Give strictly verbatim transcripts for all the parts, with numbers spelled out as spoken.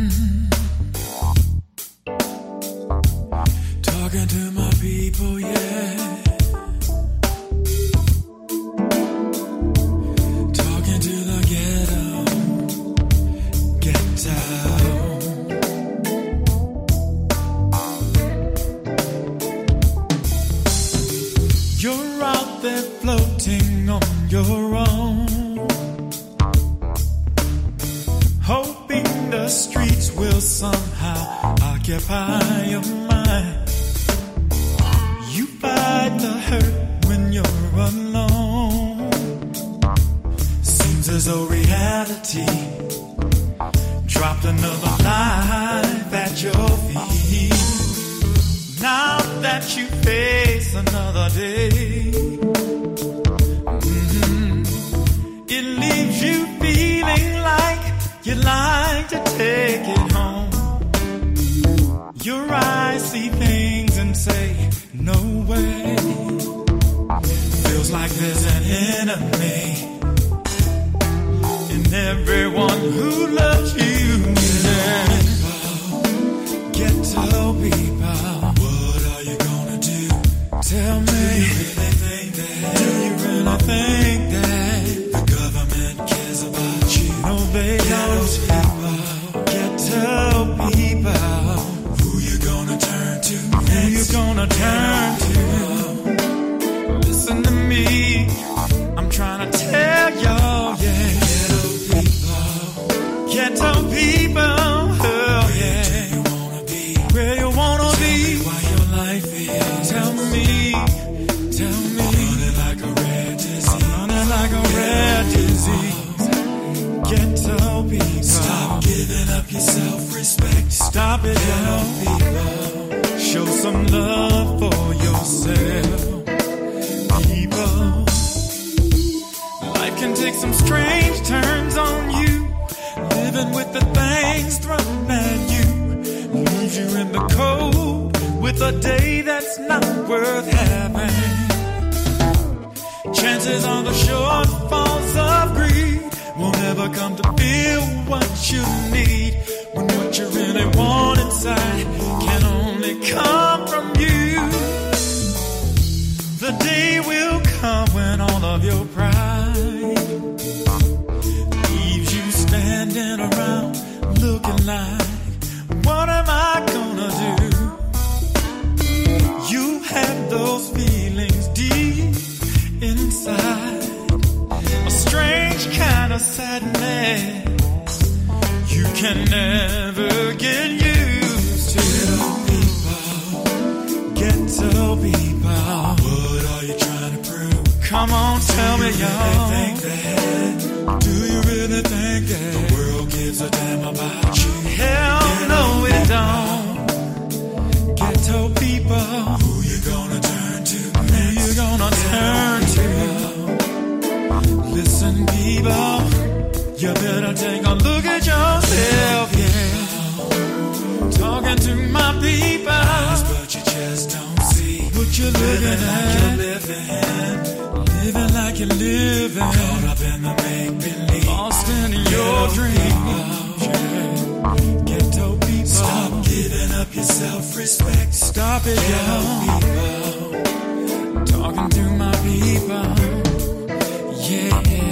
Talking to my people, yeah. Talking to the ghetto, ghetto. You're out there floating on your own, hoping the streets will somehow occupy your mind. You fight the hurt when you're alone. Seems as though reality dropped another life at your feet. Now that you face another day, mm-hmm, it leaves you feeling like you'd like to take it home. Your eyes see things and say, no way. Feels like there's an enemy in everyone who loves you. Yeah. Ghetto people, what are you gonna do? Tell me, do you really think that? Do you really think that the government cares about you? No, they don't. Ghetto people, who you gonna turn to next? Who you gonna turn to? Listen to me, I'm trying to tell y'all, yeah. Ghetto people, ghetto people, oh yeah. Where you wanna be? Why your life is? Tell me, tell me. Running like a rare disease. Running like a rare disease. Ghetto people, stop giving up your self-respect. Stop it, ghetto people. Show some love for yourself, people. Life can take some strange turns on you. Living with the things thrown at you leaves you in the cold with a day that's not worth having. Chances are the shortfalls of greed won't ever come to feel what you need, when what you really want inside can only come from you. The day will come when all of your pride leaves you standing around looking like, what am I gonna do? You have those feelings deep inside, a strange kind of sadness you can never get used to. Ghetto people, what are you trying to prove? Come on, tell me, y'all. Think that? Do you really think that the world gives a damn about you? Hell no, it don't. Ghetto people, who you gonna turn to next? Who you gonna turn to? Listen, people, you better take a look at yourself, yeah. Talking to my people, but you just don't see what you're living like you're living, living like you're living, caught up in the make-believe, lost in your dreams, yeah. Ghetto people, stop giving up your self-respect. Stop it, y'all. Talking to my people, yeah.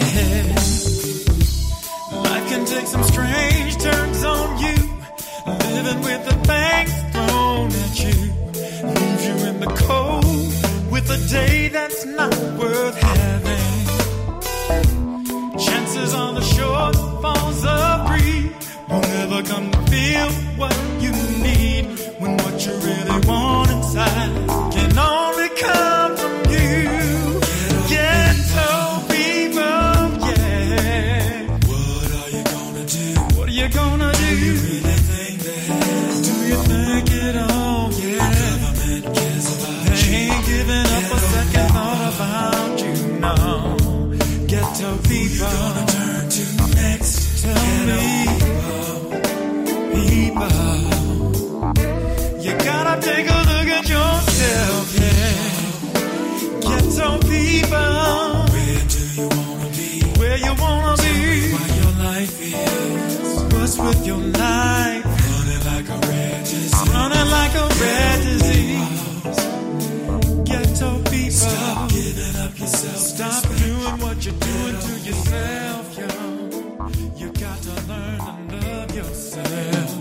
Life can take some strange turns on you, living with the things thrown at you leaves you in the cold with a day that's not worth having. Chances are the shortfalls of greed won't ever come to feel what you need, when what you really want inside can only come from you. Ghetto people, yeah. What are you gonna do? What are you gonna do? Do you really think that? Do you think it all? Yeah. The government cares about they you. Ain't giving up a second thought about you, no. Ghetto people, who you gonna turn to next? Tell Ghetto me, people, people, you gotta take a look at yourself, yeah. Ghetto people, where do you wanna be? Where you wanna be? Why your life is. What us with your knife. Running like a red disease. Running like a red disease. Ghetto people. Stop giving up yourself. Stop doing what you're doing to yourself, yo. You got to learn to love yourself.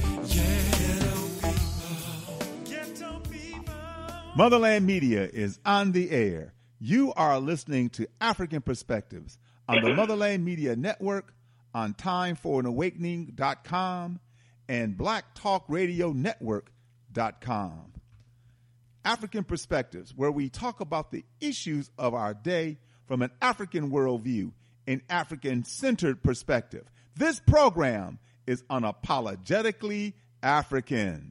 Motherland Media is on the air. You are listening to African Perspectives on the Motherland Media Network, on time for an awakening dot com and black talk radio network dot com. African Perspectives, where we talk about the issues of our day from an African worldview, an African-centered perspective. This program is unapologetically African.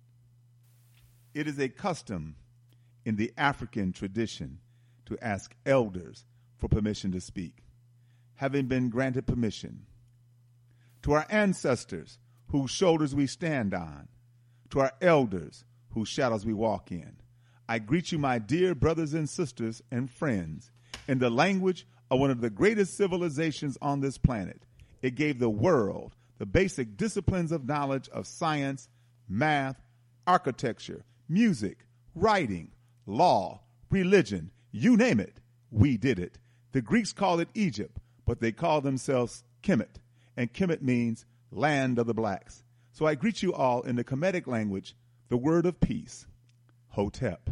It is a custom in the African tradition to ask elders for permission to speak. Having been granted permission, to our ancestors whose shoulders we stand on, to our elders whose shadows we walk in, I greet you, my dear brothers and sisters and friends, in the language of one of the greatest civilizations on this planet. It gave the world the basic disciplines of knowledge of science, math, architecture, music, writing, law, religion, you name it, we did it. The Greeks call it Egypt, but they call themselves Kemet, and Kemet means land of the blacks. So I greet you all in the Kemetic language, the word of peace, Hotep.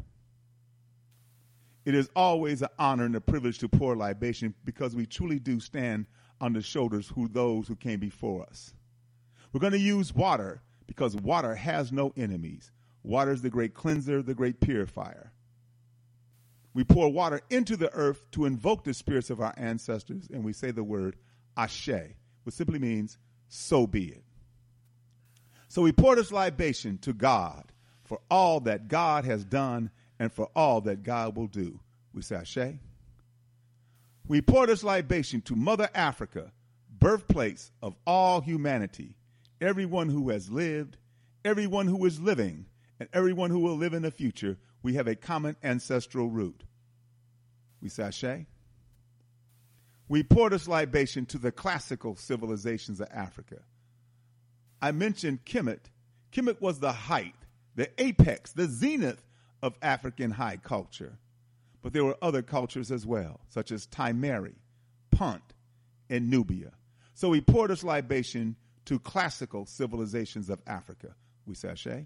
It is always an honor and a privilege to pour libation because we truly do stand on the shoulders of those who came before us. We're going to use water because water has no enemies. Water is the great cleanser, the great purifier. We pour water into the earth to invoke the spirits of our ancestors, and we say the word Ashe, which simply means, so be it. So we pour this libation to God for all that God has done and for all that God will do. We say Ashe. We pour this libation to Mother Africa, birthplace of all humanity, everyone who has lived, everyone who is living, and everyone who will live in the future. We have a common ancestral root. We say Ashe. We pour this libation to the classical civilizations of Africa. I mentioned Kemet. Kemet was the height, the apex, the zenith of African high culture. But there were other cultures as well, such as Timeri, Punt, and Nubia. So we pour this libation to classical civilizations of Africa. We say Ashe.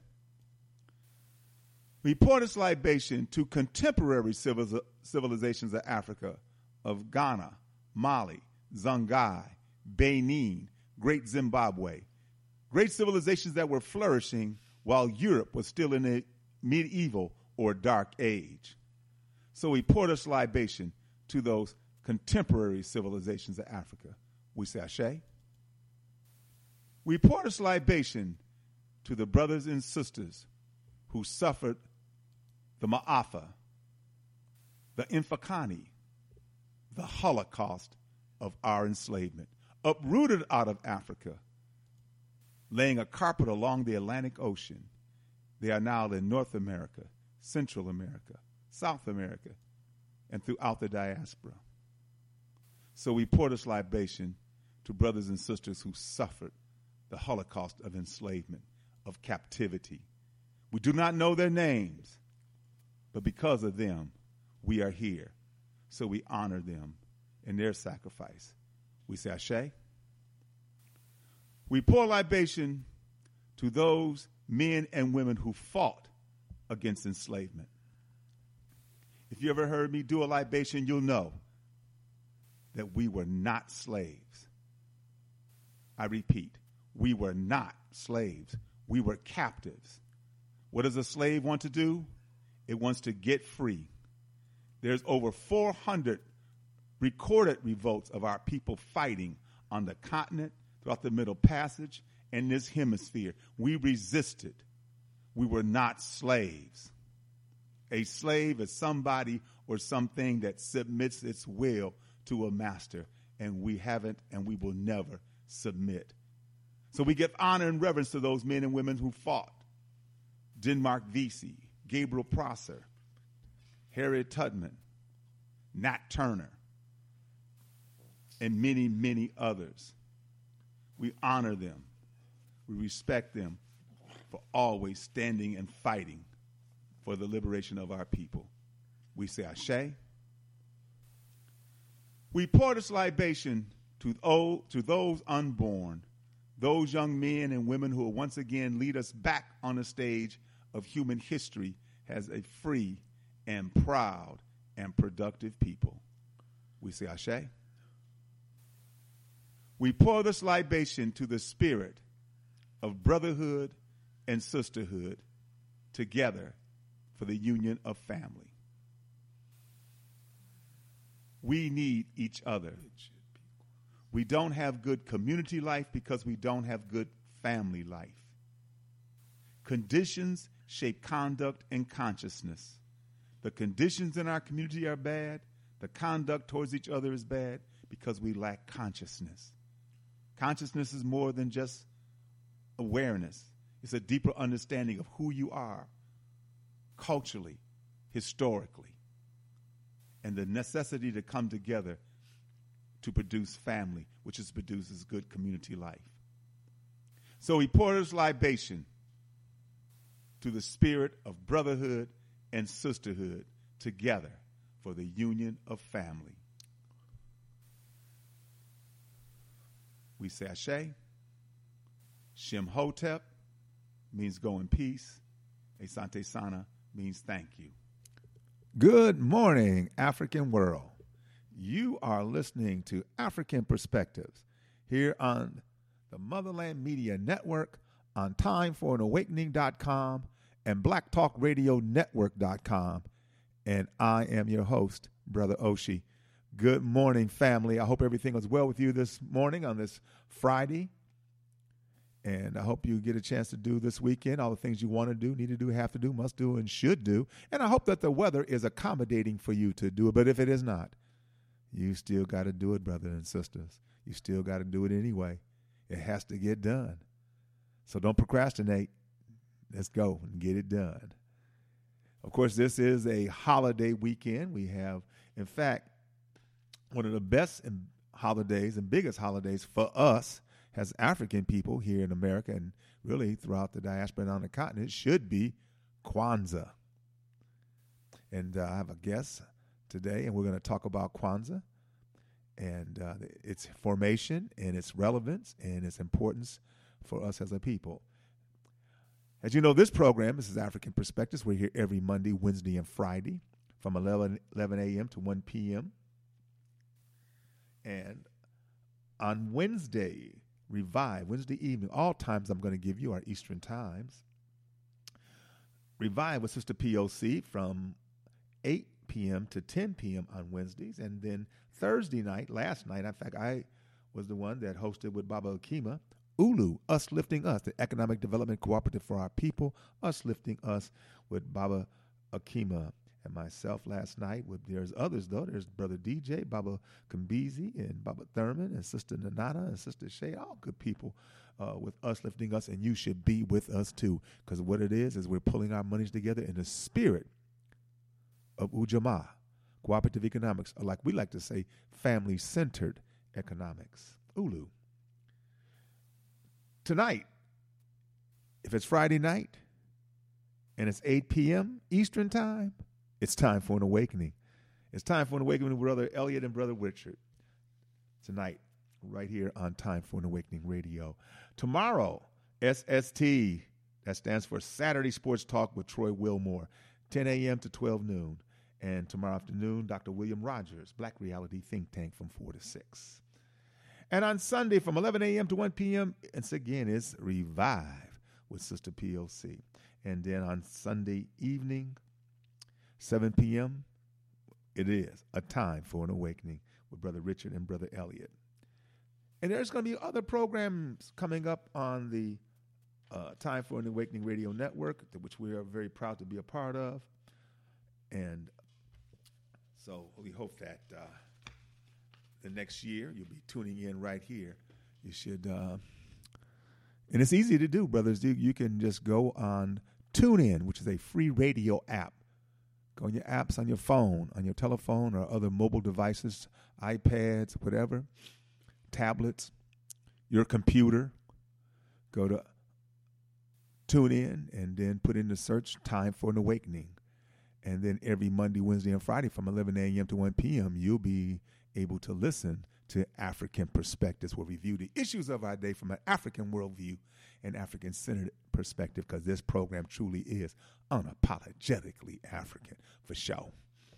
We pour this libation to contemporary civil- civilizations of Africa, of Ghana, Mali, Songhai, Benin, Great Zimbabwe, great civilizations that were flourishing while Europe was still in a medieval or dark age. So we pour this libation to those contemporary civilizations of Africa. We say Ashe. We pour this libation to the brothers and sisters who suffered the Ma'afa, the Infakani, the Holocaust of our enslavement, uprooted out of Africa, laying a carpet along the Atlantic Ocean. They are now in North America, Central America, South America, and throughout the diaspora. So we pour this libation to brothers and sisters who suffered the Holocaust of enslavement, of captivity. We do not know their names, but because of them, we are here. So we honor them in their sacrifice. We say Ashe. We pour libation to those men and women who fought against enslavement. If you ever heard me do a libation, you'll know that we were not slaves. I repeat, we were not slaves. We were captives. What does a slave want to do? It wants to get free. There's over four hundred recorded revolts of our people fighting on the continent, throughout the Middle Passage, and this hemisphere. We resisted. We were not slaves. A slave is somebody or something that submits its will to a master, and we haven't and we will never submit. So we give honor and reverence to those men and women who fought. Denmark Vesey, Gabriel Prosser, Harriet Tubman, Nat Turner, and many, many others. We honor them. We respect them for always standing and fighting for the liberation of our people. We say Ashe. We pour this libation to, oh, to those unborn, those young men and women who will once again lead us back on the stage of human history as a free and proud and productive people. We say Ashe. We pour this libation to the spirit of brotherhood and sisterhood together for the union of family. We need each other. We don't have good community life because we don't have good family life. Conditions shape conduct and consciousness. The conditions in our community are bad. The conduct towards each other is bad because we lack consciousness. Consciousness is more than just awareness. It's a deeper understanding of who you are culturally, historically, and the necessity to come together to produce family, which is produces good community life. So he poured his libation to the spirit of brotherhood and sisterhood together for the union of family. We say Ashe. Shem Hotep means go in peace. Asante Sana means thank you. Good morning, African world. You are listening to African Perspectives here on the Motherland Media Network, on time for an awakening dot com and black talk radio network dot com. And I am your host, Brother Oshi. Good morning, family. I hope everything was well with you this morning on this Friday. And I hope you get a chance to do this weekend all the things you want to do, need to do, have to do, must do, and should do. And I hope that the weather is accommodating for you to do it. But if it is not, you still got to do it, brothers and sisters. You still got to do it anyway. It has to get done. So don't procrastinate. Let's go and get it done. Of course, this is a holiday weekend. We have, in fact, one of the best holidays and biggest holidays for us as African people here in America and really throughout the diaspora and on the continent should be Kwanzaa. And uh, I have a guest today, and we're going to talk about Kwanzaa and uh, its formation and its relevance and its importance for us as a people. As you know, this program, this is African Perspectives. We're here every Monday, Wednesday, and Friday from eleven a.m. to one p.m. And on Wednesday, Revive, Wednesday evening, all times I'm going to give you are Eastern times. Revive with Sister P O C from eight p.m. to ten p.m. on Wednesdays. And then Thursday night, last night, in fact, I was the one that hosted with Baba Akima, Ulu, Us Lifting Us, the Economic Development Cooperative for Our People, Us Lifting Us with Baba Akima and myself last night. With there's others, though. There's Brother D J, Baba Kambizi, and Baba Thurman, and Sister Nanana, and Sister Shay, all good people uh, with Us Lifting Us, and you should be with us, too, because what it is is we're pulling our monies together in the spirit of Ujamaa, cooperative economics, or like we like to say, family-centered economics, Ulu. Tonight, if it's Friday night and it's eight p.m. Eastern time, it's time for an awakening. It's time for an awakening with Brother Elliot and Brother Richard. Tonight, right here on Time for an Awakening Radio. Tomorrow, S S T, that stands for Saturday Sports Talk with Troy Wilmore, ten a.m. to twelve noon. And tomorrow afternoon, Doctor William Rogers, Black Reality Think Tank from four to six. And on Sunday from eleven a.m. to one p.m., it's again, it's Revive with Sister P O C. And then on Sunday evening, seven p.m., it is A Time for an Awakening with Brother Richard and Brother Elliot. And there's going to be other programs coming up on the uh, Time for an Awakening Radio Network, which we are very proud to be a part of. And so we hope that uh, the next year you'll be tuning in right here. You should, uh, and it's easy to do, brothers. You, you can just go on TuneIn, which is a free radio app. Go on your apps on your phone, on your telephone, or other mobile devices, iPads, whatever, tablets. your computer, go to tune in, and then put in the search Time for an Awakening. And then every Monday, Wednesday, and Friday from eleven a.m. to one p.m., you'll be able to listen to African Perspectives. We'll review the issues of our day from an African worldview and African-centered perspective, because this program truly is unapologetically African, for sure.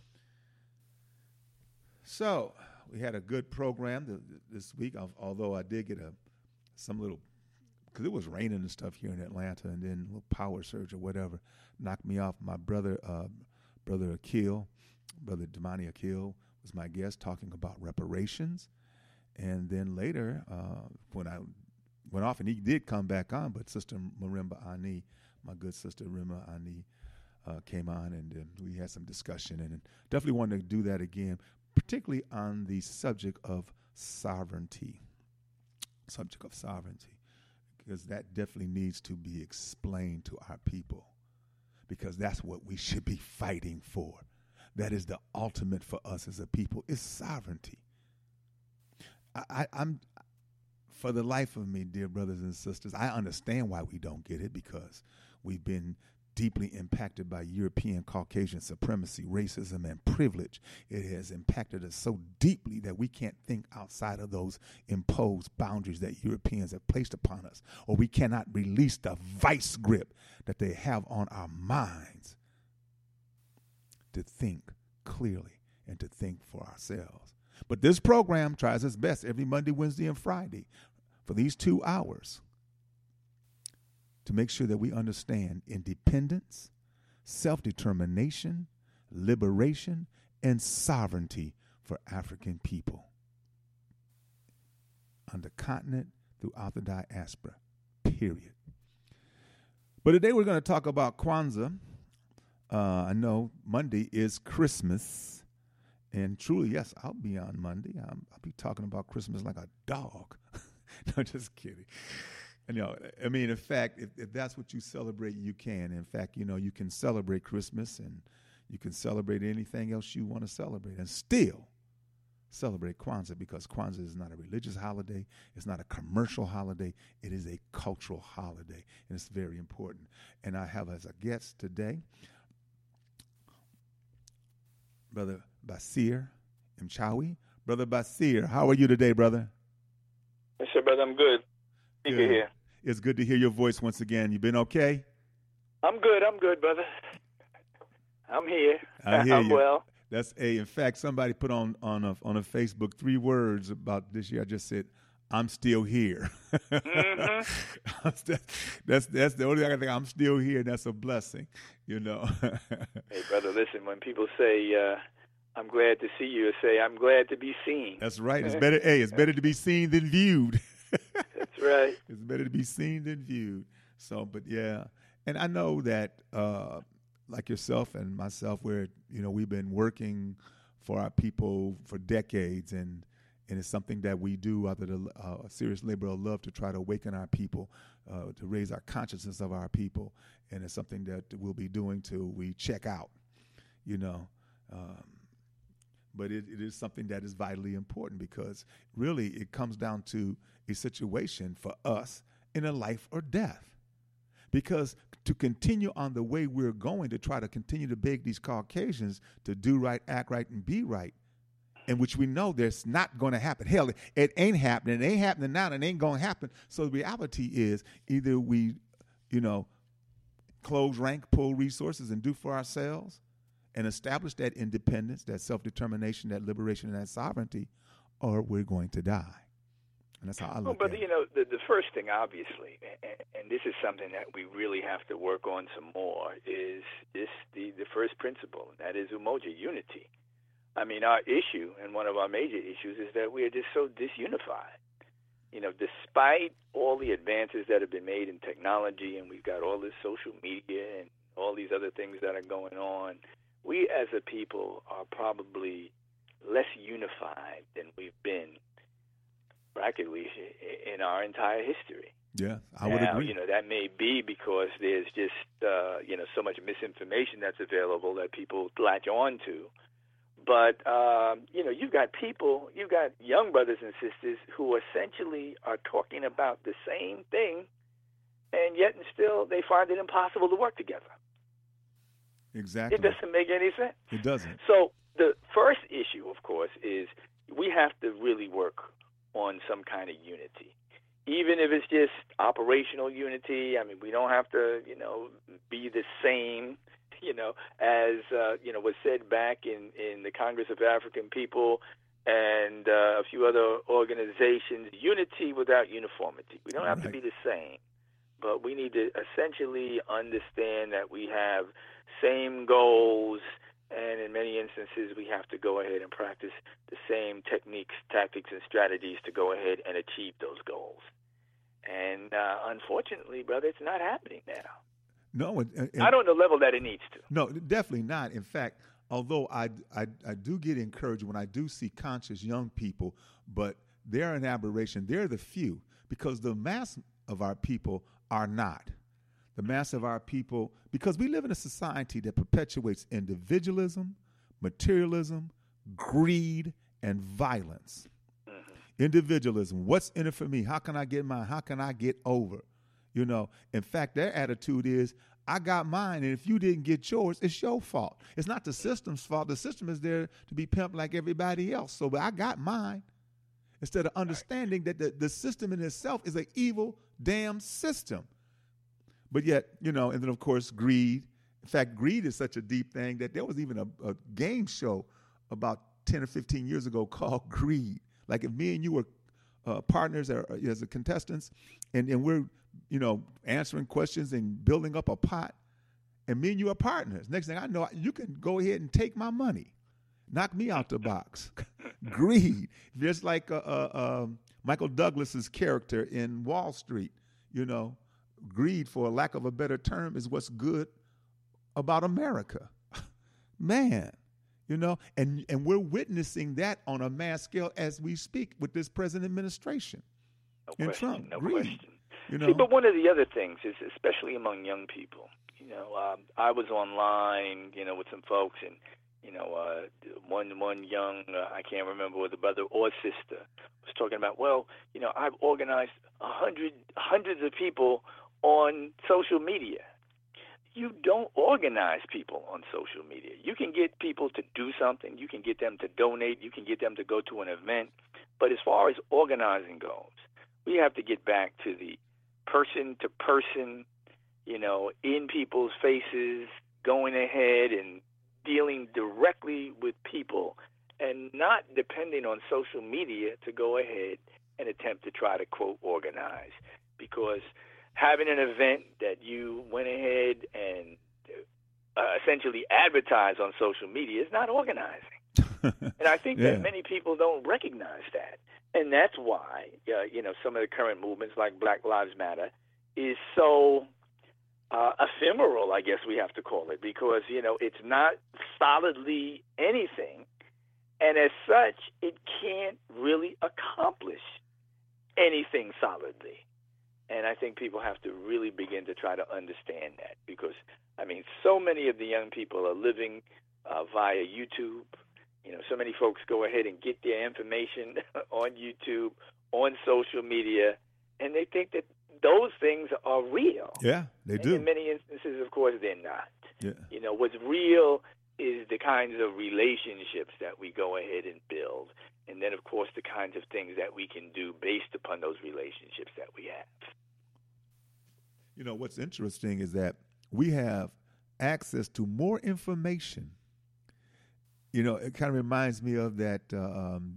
So we had a good program th- th- this week, although I did get a some little, because it was raining and stuff here in Atlanta, and then a little power surge or whatever knocked me off. My brother, uh, brother Akil, brother Damani Akil, was my guest talking about reparations. And then later, uh, when I went off, and he did come back on, but Sister Marimba Ani, my good sister Rima Ani, uh, came on, and uh, we had some discussion, and definitely wanted to do that again, particularly on the subject of sovereignty, subject of sovereignty, because that definitely needs to be explained to our people, because that's what we should be fighting for. That is the ultimate for us as a people, is sovereignty. I, I, I'm, for the life of me, dear brothers and sisters, I understand why we don't get it, because we've been deeply impacted by European Caucasian supremacy, racism, and privilege. It has impacted us so deeply that we can't think outside of those imposed boundaries that Europeans have placed upon us, or we cannot release the vice grip that they have on our minds to think clearly and to think for ourselves. But this program tries its best every Monday, Wednesday, and Friday for these two hours to make sure that we understand independence, self-determination, liberation, and sovereignty for African people on the continent, throughout the diaspora, period. But today we're going to talk about Kwanzaa. Uh, I know Monday is Christmas. And truly, yes, I'll be on Monday. I'm, I'll be talking about Christmas like a dog. No, just kidding. And, you know, I mean, in fact, if, if that's what you celebrate, you can. In fact, you know, you can celebrate Christmas, and you can celebrate anything else you want to celebrate, and still celebrate Kwanzaa, because Kwanzaa is not a religious holiday. It's not a commercial holiday. It is a cultural holiday, and it's very important. And I have as a guest today Brother Basir Mchawi. Brother Basir, how are you today, brother? Yes, sir, brother. I'm good. Good to hear. It's good to hear your voice once again. You been okay? I'm good. I'm good, brother. I'm here. I hear I'm you. well. That's a. In fact, somebody put on on a on a Facebook three words about this year. I just said, "I'm still here." Mm-hmm. that's that's the only thing I can think. I'm still here, and that's a blessing, you know. Hey, brother, listen. When people say, uh, "I'm glad to see you," say, "I'm glad to be seen." That's right. It's better. Hey, it's better to be seen than viewed. That's right. It's better to be seen than viewed. So, but yeah, and I know that, uh, like yourself and myself, we're you know we've been working for our people for decades, and and it's something that we do out of the uh, serious labor of love to try to awaken our people, uh, to raise our consciousness of our people, and it's something that we'll be doing till we check out, you know. Um, but it, it is something that is vitally important, because really it comes down to a situation for us in a life or death. Because to continue on the way we're going, to try to continue to beg these Caucasians to do right, act right, and be right, in which we know that's not going to happen. Hell, it ain't happening. It ain't happening now, and it ain't going to happen. So the reality is either we, you know, close rank, pull resources, and do for ourselves, and establish that independence, that self-determination, that liberation, and that sovereignty, or we're going to die. And that's how I look well, but, at it. you know, the, the first thing, obviously, and, and this is something that we really have to work on some more, is this the, the first principle, and that is umoja, unity. I mean, our issue, and one of our major issues, is that we are just so disunified. You know, despite all the advances that have been made in technology, and we've got all this social media and all these other things that are going on, we as a people are probably less unified than we've been practically in our entire history. Yeah, I would now, agree. You know, that may be because there's just, uh, you know, so much misinformation that's available that people latch on to. But, um, you know, you've got people, you've got young brothers and sisters who essentially are talking about the same thing, and yet and still they find it impossible to work together. Exactly. It doesn't make any sense. It doesn't. So the first issue, of course, is we have to really work on some kind of unity. Even if it's just operational unity, I mean, we don't have to, you know, be the same, you know, as, uh, you know, was said back in, in the Congress of African People and uh, a few other organizations, unity without uniformity. We don't have right. to be the same, but we need to essentially understand that we have same goals, and in many instances we have to go ahead and practice the same techniques, tactics, and strategies to go ahead and achieve those goals. And uh, unfortunately, brother, it's not happening now. No, and, and, not on the level that it needs to. No, definitely not. In fact, although I, I, I do get encouraged when I do see conscious young people, but they're an aberration. They're the few, because the mass of our people are not. The mass of our people, because we live in a society that perpetuates individualism, materialism, greed, and violence. Mm-hmm. Individualism, what's in it for me? How can I get mine? How can I get over? You know, in fact, their attitude is, I got mine, and if you didn't get yours, it's your fault. It's not the system's fault. The system is there to be pimped like everybody else. So, but I got mine. Instead of understanding that the, the system in itself is an evil, damn system. But yet, you know, and then, of course, greed. In fact, greed is such a deep thing that there was even a, a game show about ten or fifteen years ago called Greed. Like if me and you were uh, partners or, as a contestants, and, and we're, you know, answering questions and building up a pot, and me and you are partners. Next thing I know, you can go ahead and take my money. Knock me out the box. Greed. Just like uh, uh, um, Michael Douglas's character in Wall Street, you know. Greed, for a lack of a better term, is what's good about America. Man, you know, and, and we're witnessing that on a mass scale as we speak with this present administration. No and question, Trump. no Greed, question. you know? See, but one of the other things is, especially among young people, you know, um, I was online, you know, with some folks, and, you know, uh, one one young, uh, I can't remember whether brother or sister, was talking about, well, you know, I've organized a hundred, hundreds of people on social media. You don't organize people on social media. You can get people to do something. You can get them to donate. You can get them to go to an event. But as far as organizing goes, we have to get back to the person to person, you know, in people's faces, going ahead and dealing directly with people, and not depending on social media to go ahead and attempt to try to, quote, organize. Because having an event that you went ahead and uh, essentially advertise on social media is not organizing. And I think yeah. that many people don't recognize that. And that's why, uh, you know, some of the current movements like Black Lives Matter is so uh, ephemeral, I guess we have to call it, because, you know, it's not solidly anything. And as such, it can't really accomplish anything solidly. And I think people have to really begin to try to understand that, because, I mean, so many of the young people are living uh, via YouTube. You know, so many folks go ahead and get their information on YouTube, on social media, and they think that those things are real. Yeah, they and do. In many instances, of course, they're not. Yeah. You know, what's real is the kinds of relationships that we go ahead and build. And then, of course, the kinds of things that we can do based upon those relationships that we have. You know, what's interesting is that we have access to more information. You know, it kind of reminds me of that, uh, um,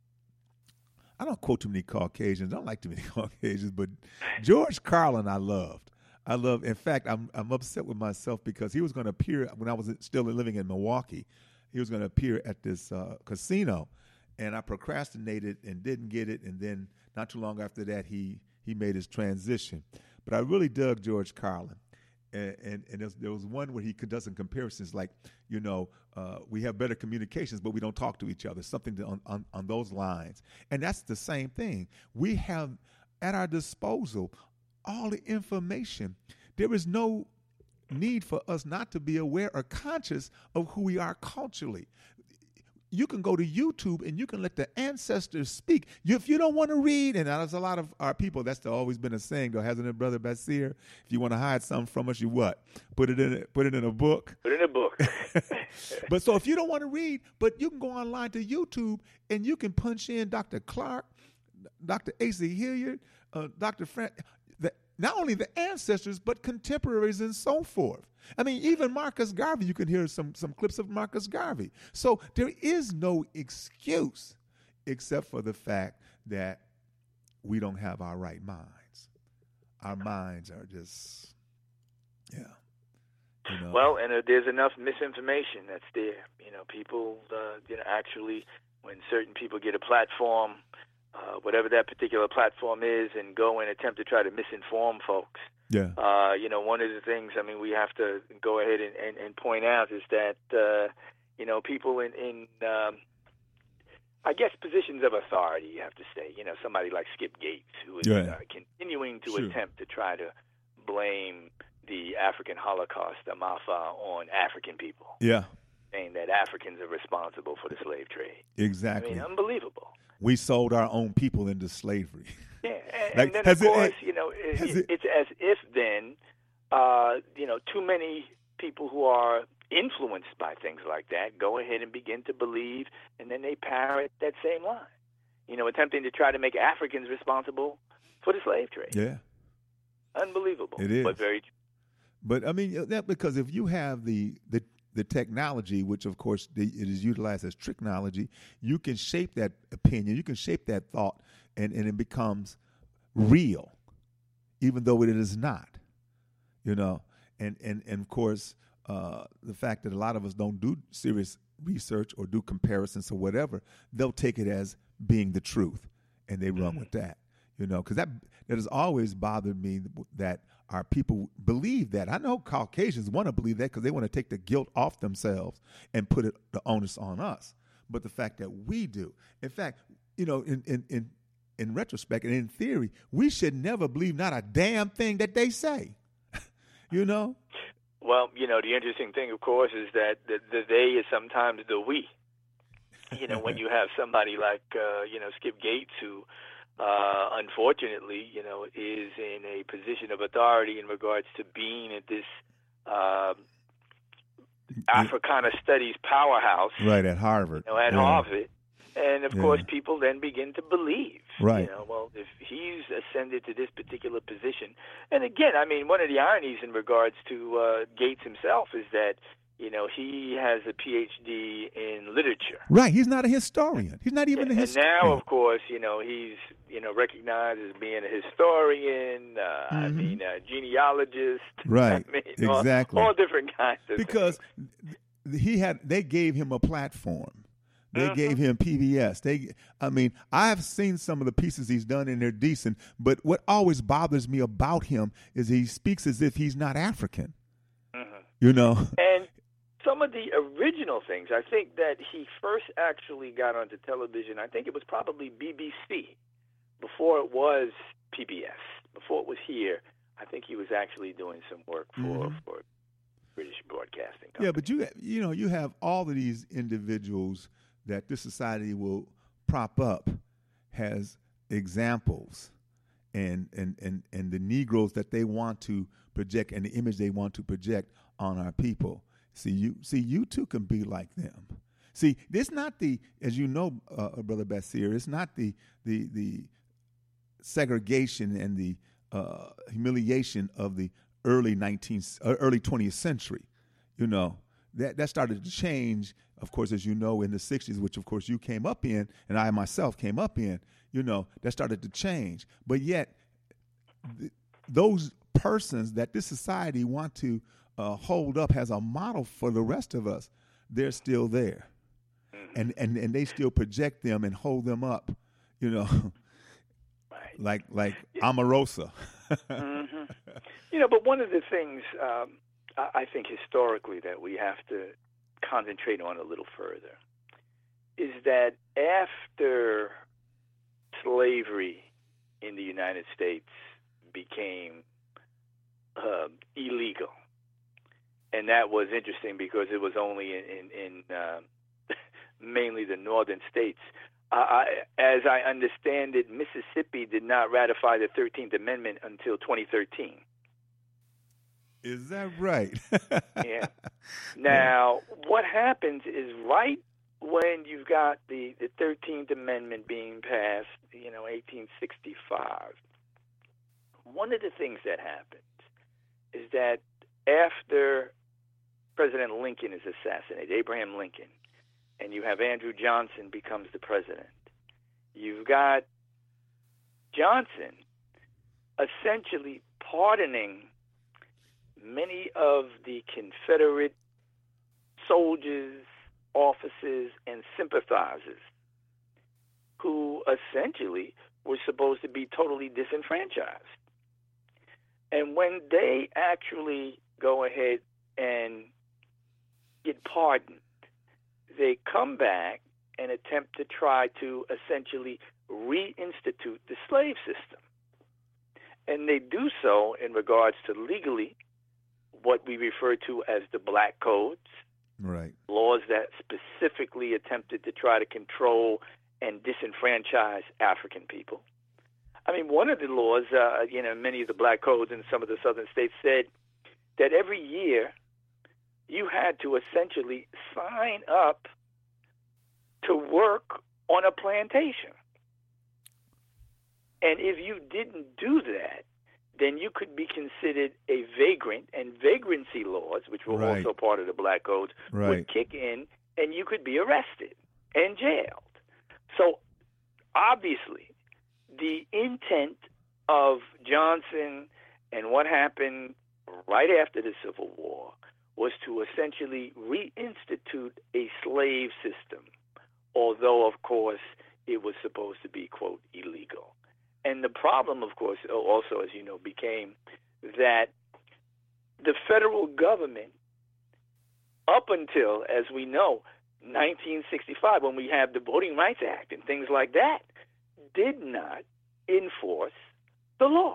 I don't quote too many Caucasians. I don't like too many Caucasians, but George Carlin I loved. I love. In fact, I'm I'm upset with myself because he was going to appear when I was still living in Milwaukee. He was going to appear at this uh, casino, and I procrastinated and didn't get it. And then not too long after that, he he made his transition. But I really dug George Carlin. And, and, and there was one where he does some comparisons like, you know, uh, we have better communications, but we don't talk to each other, something to, on, on, on those lines. And that's the same thing. We have at our disposal all the information. There is no need for us not to be aware or conscious of who we are culturally. you can go to YouTube and you can let the ancestors speak. You, if you don't want to read, and there's a lot of our people, that's always been a saying, though, hasn't it, Brother Basir? If you want to hide something from us, you what? Put it in a, put it in a book. Put it in a book. But so if you don't want to read, but you can go online to YouTube and you can punch in Doctor Clark, Doctor A C Hilliard, uh, Doctor Frank, the, not only the ancestors, but contemporaries and so forth. I mean, even Marcus Garvey, you can hear some, some clips of Marcus Garvey. So there is no excuse except for the fact that we don't have our right minds. Our minds are just, yeah. You know. Well, and uh, there's enough misinformation that's there. You know, people, uh, you know, actually, when certain people get a platform, uh, whatever that particular platform is, and go and attempt to try to misinform folks. Yeah. Uh, you know, one of the things, I mean, we have to go ahead and, and, and point out is that, uh, you know, people in, in um, I guess, positions of authority, you have to say, you know, somebody like Skip Gates, who is right. uh, continuing to sure. attempt to try to blame the African Holocaust, the Mafa, on African people. Yeah. Saying that Africans are responsible for the slave trade. Exactly. I mean, unbelievable. We sold our own people into slavery. Yeah, and, like, and then, of course, it, you know, it, it, it's as if then, uh, you know, too many people who are influenced by things like that go ahead and begin to believe, and then they parrot that same line, you know, attempting to try to make Africans responsible for the slave trade. Yeah. Unbelievable. It is. But very true. But, I mean, that because if you have the, the, the technology, which, of course, the, it is utilized as technology, you can shape that opinion, you can shape that thought, and, and it becomes real, even though it is not, you know. And, and, and of course, uh, the fact that a lot of us don't do serious research or do comparisons or whatever, they'll take it as being the truth, and they run with that, you know, because that, that has always bothered me, that our people believe that. I know Caucasians want to believe that because they want to take the guilt off themselves and put it, the onus on us. But the fact that we do, in fact, you know, in, in, in, in retrospect and in theory, we should never believe not a damn thing that they say, you know? Well, you know, the interesting thing, of course, is that the, the they is sometimes the we. You know, when you have somebody like, uh, you know, Skip Gates, who, uh, unfortunately, you know, is in a position of authority in regards to being at this uh, Africana Studies powerhouse. Right, at Harvard. You know, at yeah. Harvard. And, of yeah. course, people then begin to believe, right. you know, well, if he's ascended to this particular position. And, again, I mean, one of the ironies in regards to uh, Gates himself is that, you know, he has a P H D in literature. Right. He's not a historian. He's not even and, a historian. And now, of course, you know, he's, you know, recognized as being a historian, uh, mm-hmm. I mean, a genealogist. Right. I mean, exactly. All, all different kinds of because things. Because he had, they gave him a platform. They uh-huh. gave him P B S. They, I mean, I've seen some of the pieces he's done, and they're decent. But what always bothers me about him is he speaks as if he's not African. Uh-huh. You know. And some of the original things, I think that he first actually got onto television, I think it was probably B B C before it was P B S. Before it was here, I think he was actually doing some work for mm-hmm. for British Broadcasting Company. Yeah, but you you know you have all of these individuals that this society will prop up has examples, and, and, and, and the Negroes that they want to project and the image they want to project on our people. See, you see, you too can be like them. See, it's not the, as you know, uh, Brother Basir, it's not the the the segregation and the uh, humiliation of the early nineteenth, uh, early twentieth century. You know, that that started to change. Of course, as you know, in the sixties, which of course you came up in, and I myself came up in, you know, that started to change. But yet, th- those persons that this society want to uh, hold up as a model for the rest of us, they're still there. And, and and they still project them and hold them up, you know, right. like like Omarosa. mm-hmm. You know, but one of the things um, I, I think historically that we have to concentrate on a little further is that after slavery in the United States became uh, illegal, and that was interesting because it was only in in, in uh, mainly the northern states. Uh, I, as I understand it, Mississippi did not ratify the thirteenth Amendment until twenty thirteen. Is that right? Yeah. Now, what happens is right when you've got the, the thirteenth Amendment being passed, you know, eighteen sixty-five, one of the things that happens is that after President Lincoln is assassinated, Abraham Lincoln, and you have Andrew Johnson becomes the president, you've got Johnson essentially pardoning many of the Confederate soldiers, officers, and sympathizers who essentially were supposed to be totally disenfranchised. And when they actually go ahead and get pardoned, they come back and attempt to try to essentially reinstitute the slave system. And they do so in regards to legally what we refer to as the Black Codes, right? Laws that specifically attempted to try to control and disenfranchise African people. I mean, one of the laws, uh, you know, many of the Black Codes in some of the southern states said that every year you had to essentially sign up to work on a plantation. And if you didn't do that, then you could be considered a vagrant, and vagrancy laws, which were right. also part of the Black Codes, right. would kick in, and you could be arrested and jailed. So obviously, the intent of Johnson and what happened right after the Civil War was to essentially reinstitute a slave system, although, of course, it was supposed to be, quote, illegal. And the problem, of course, also, as you know, became that the federal government, up until, as we know, nineteen sixty-five, when we have the Voting Rights Act and things like that, did not enforce the law.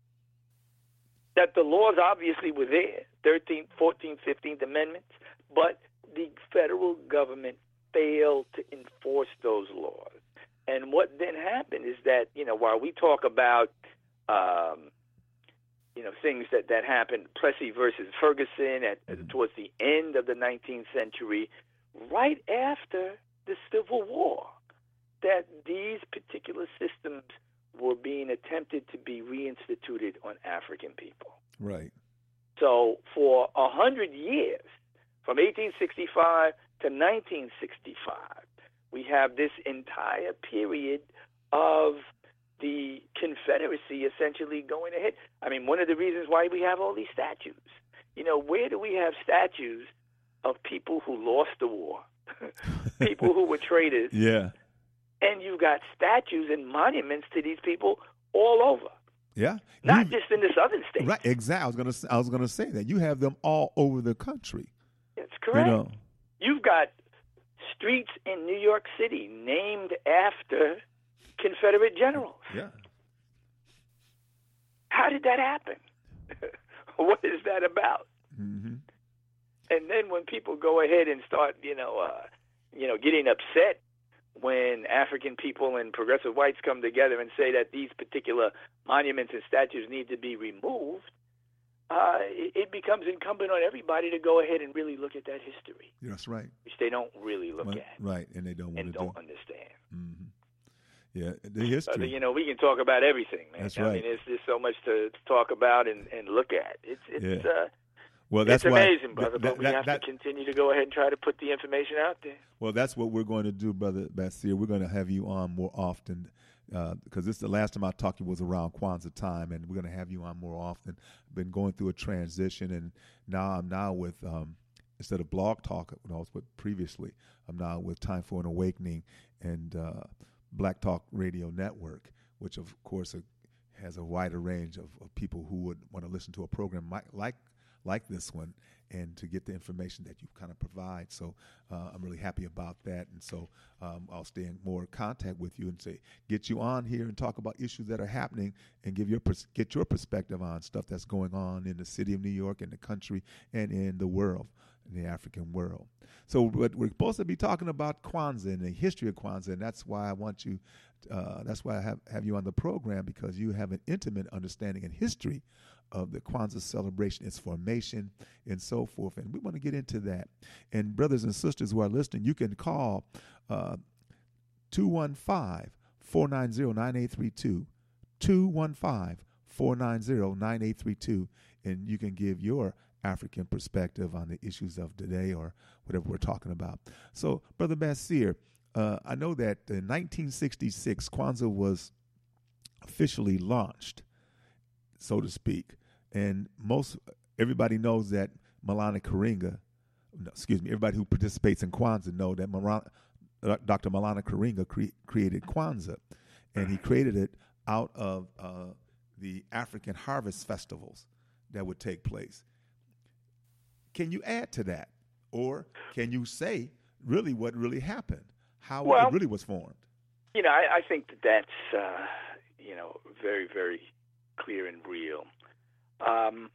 That the laws obviously were there, thirteenth, fourteenth, fifteenth Amendments, but the federal government failed to enforce those laws. And what then happened is that, you know, while we talk about, um, you know, things that, that happened, Plessy versus Ferguson at, at towards the end of the nineteenth century, right after the Civil War, that these particular systems were being attempted to be reinstituted on African people. Right. So for a hundred years, from eighteen sixty-five to nineteen sixty-five, we have this entire period of the Confederacy essentially going ahead. I mean, one of the reasons why we have all these statues. You know, where do we have statues of people who lost the war, people who were traitors? Yeah. And you've got statues and monuments to these people all over. Yeah. Not you, just in the southern states. Right, exactly. I was gonna I was gonna say that. You have them all over the country. That's correct. You know. You've got streets in New York City named after Confederate generals. Yeah. How did that happen? What is that about? Mm-hmm. And then when people go ahead and start, you know, uh, you know, getting upset when African people and progressive whites come together and say that these particular monuments and statues need to be removed, uh, it, it becomes incumbent on everybody to go ahead and really look at that history. That's right. Which they don't really look right, at. Right, and they don't want and to don't do. understand. Mm-hmm. Yeah, the history. So, you know, we can talk about everything, man. That's I right. mean, there's, there's so much to, to talk about and, and look at. It's it's yeah. uh, well, that's it's why, amazing, brother. That, but we that, have that, to continue to go ahead and try to put the information out there. Well, that's what we're going to do, Brother Basir. We're going to have you on more often because uh, this the last time I talked to you was around Kwanzaa time, and we're going to have you on more often. I've been going through a transition, and now I'm now with um, instead of Blog Talk, when I was with previously, I'm now with Time for an Awakening and uh, Black Talk Radio Network, which of course uh, has a wider range of, of people who would want to listen to a program like like like this one, and to get the information that you kind of provide. So uh, I'm really happy about that. And so um, I'll stay in more contact with you and say, get you on here and talk about issues that are happening and give your pers- get your perspective on stuff that's going on in the city of New York, in the country, and in the world. in the African world. So what we're supposed to be talking about Kwanzaa and the history of Kwanzaa, and that's why I want you, uh, that's why I have, have you on the program, because you have an intimate understanding and history of the Kwanzaa celebration, its formation, and so forth. And we want to get into that. And brothers and sisters who are listening, you can call uh, two one five, four nine zero, nine eight three two, two one five, four nine zero, nine eight three two, and you can give your African perspective on the issues of today or whatever we're talking about. So, Brother Basir, uh, I know that in nineteen sixty-six, Kwanzaa was officially launched, so to speak. And most everybody knows that Maulana Karenga, no, excuse me, everybody who participates in Kwanzaa know that Maulana, uh, Doctor Maulana Karenga cre- created Kwanzaa, and he created it out of uh, the African harvest festivals that would take place. Can you add to that, or can you say really what really happened, how well, it really was formed? You know, I, I think that that's uh, you know very, very clear and real. Um,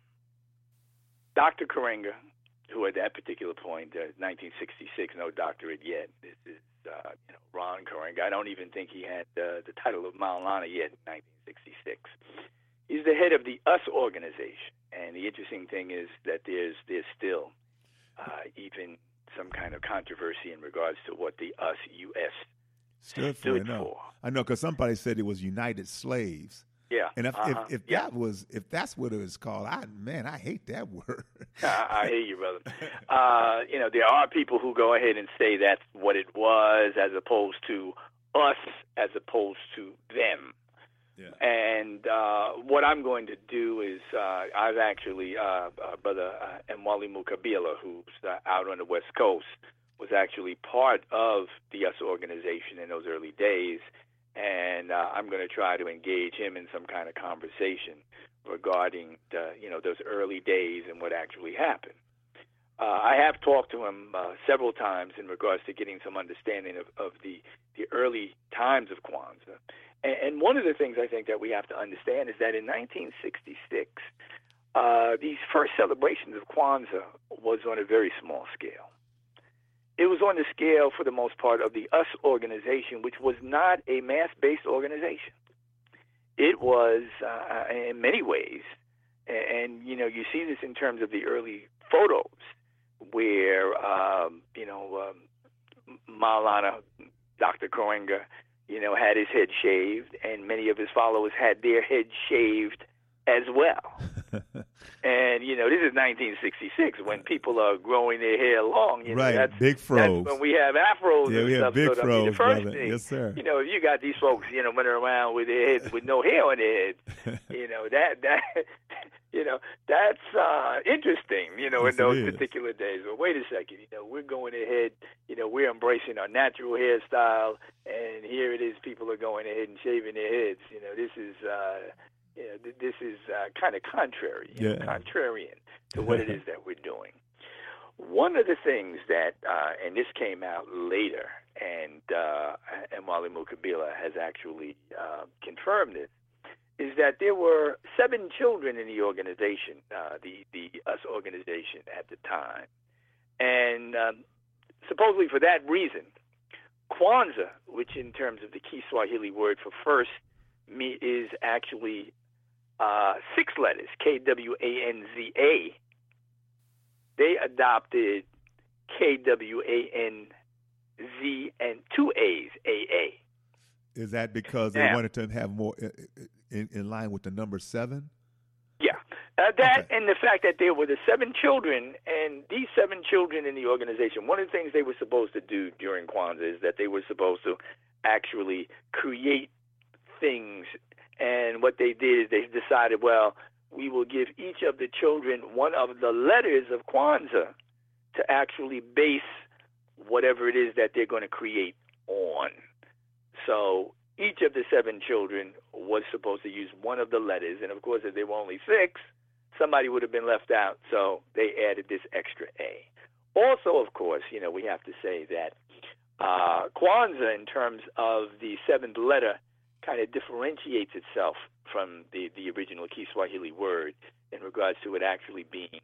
Doctor Karenga, who at that particular point, uh, nineteen sixty-six, no doctorate yet. This is uh, you know Ron Karenga. I don't even think he had uh, the title of Maulana yet in nineteen sixty-six. He's the head of the U S organization, and the interesting thing is that there's there's still uh, even some kind of controversy in regards to what the U S U S stood for. Stood I know, for. I know, because somebody said it was United Slaves. Yeah, and if uh-huh. if, if yeah. that was if that's what it was called, I man, I hate that word. I, I hear you, brother. Uh, you know, there are people who go ahead and say that's what it was, as opposed to us, as opposed to them. Yeah. And uh, what I'm going to do is uh, I've actually, uh, uh, Brother uh, Mwalimu Kabila, who's uh, out on the West Coast, was actually part of the U S organization in those early days. And uh, I'm going to try to engage him in some kind of conversation regarding, the, you know, those early days and what actually happened. Uh, I have talked to him uh, several times in regards to getting some understanding of, of the, the early times of Kwanzaa. And, and one of the things I think that we have to understand is that in nineteen sixty-six, uh, these first celebrations of Kwanzaa was on a very small scale. It was on the scale, for the most part, of the U S organization, which was not a mass-based organization. It was, uh, in many ways, and, and, you know, you see this in terms of the early photos where, um, you know, um, Maulana, Doctor Karenga, you know, had his head shaved, and many of his followers had their heads shaved as well. And, you know, this is nineteen sixty-six when people are growing their hair long. You know, right, that's, big fros. That's when we have afros yeah, and we have stuff. big so, fros, I mean, the first brother. thing, Yes, sir. you know, you got these folks, you know, running around with their heads with no hair on their head. you know, that, that you know, that's uh, interesting, you know, yes, in those particular days. But wait a second, you know, we're going ahead, you know, we're embracing our natural hairstyle, and here it is, people are going ahead and shaving their heads. You know, this is... Uh, You know, th- this is uh, kind of contrary, you yeah. know, contrarian to what it is that we're doing. One of the things that, uh, and this came out later, and uh, and Mwalimu Kabila has actually uh, confirmed it, is that there were seven children in the organization, uh, the the U S organization at the time, and um, supposedly for that reason, Kwanzaa, which in terms of the key Swahili word for first, me is actually uh, six letters, K W A N Z A. They adopted K W A N Z and two A's, A A. Is that because they now, wanted to have more in, in line with the number seven? Yeah. Uh, that okay. and the fact that there were the seven children, and these seven children in the organization, one of the things they were supposed to do during Kwanzaa is that they were supposed to actually create things. And what they did is they decided, well, we will give each of the children one of the letters of Kwanzaa to actually base whatever it is that they're going to create on. So each of the seven children was supposed to use one of the letters. And, of course, if there were only six, somebody would have been left out. So they added this extra A. Also, of course, you know, we have to say that uh, Kwanzaa, in terms of the seventh letter, kind of differentiates itself from the, the original Kiswahili word in regards to it actually being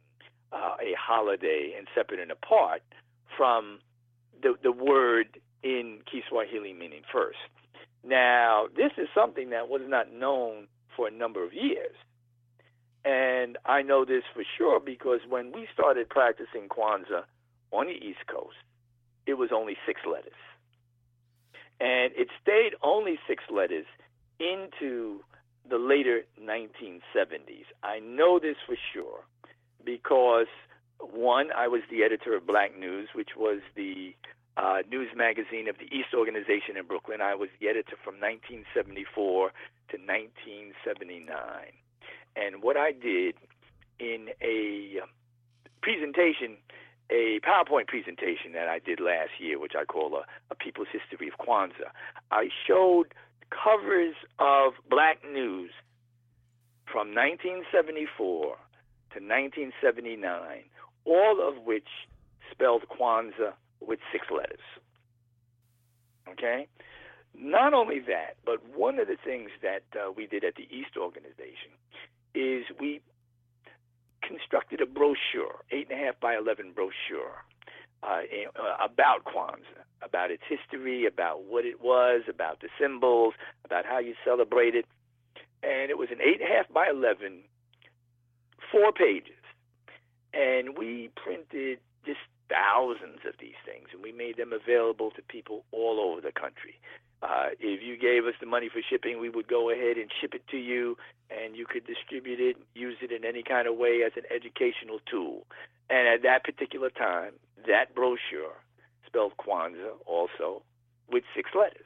uh, a holiday and separate and apart from the, the word in Kiswahili meaning first. Now, this is something that was not known for a number of years. And I know this for sure because when we started practicing Kwanzaa on the East Coast, it was only six letters. And it stayed only six letters into the later nineteen seventies. I know this for sure because, one, I was the editor of Black News, which was the uh, news magazine of the East Organization in Brooklyn. I was the editor from nineteen seventy-four to nineteen seventy-nine. And what I did in a presentation, a PowerPoint presentation that I did last year, which I call a, a People's History of Kwanzaa, I showed covers of Black News from nineteen seventy-four to nineteen seventy-nine, all of which spelled Kwanzaa with six letters. Okay? Not only that, but one of the things that uh, we did at the East Organization is we constructed a brochure, eight and a half by eleven brochure, uh, uh, about Kwanzaa, about its history, about what it was, about the symbols, about how you celebrate it. And it was an eight and a half by eleven, four pages. And we printed just thousands of these things, and we made them available to people all over the country. Uh, if you gave us the money for shipping, we would go ahead and ship it to you, and you could distribute it, use it in any kind of way as an educational tool. And at that particular time, that brochure spelled Kwanzaa also with six letters.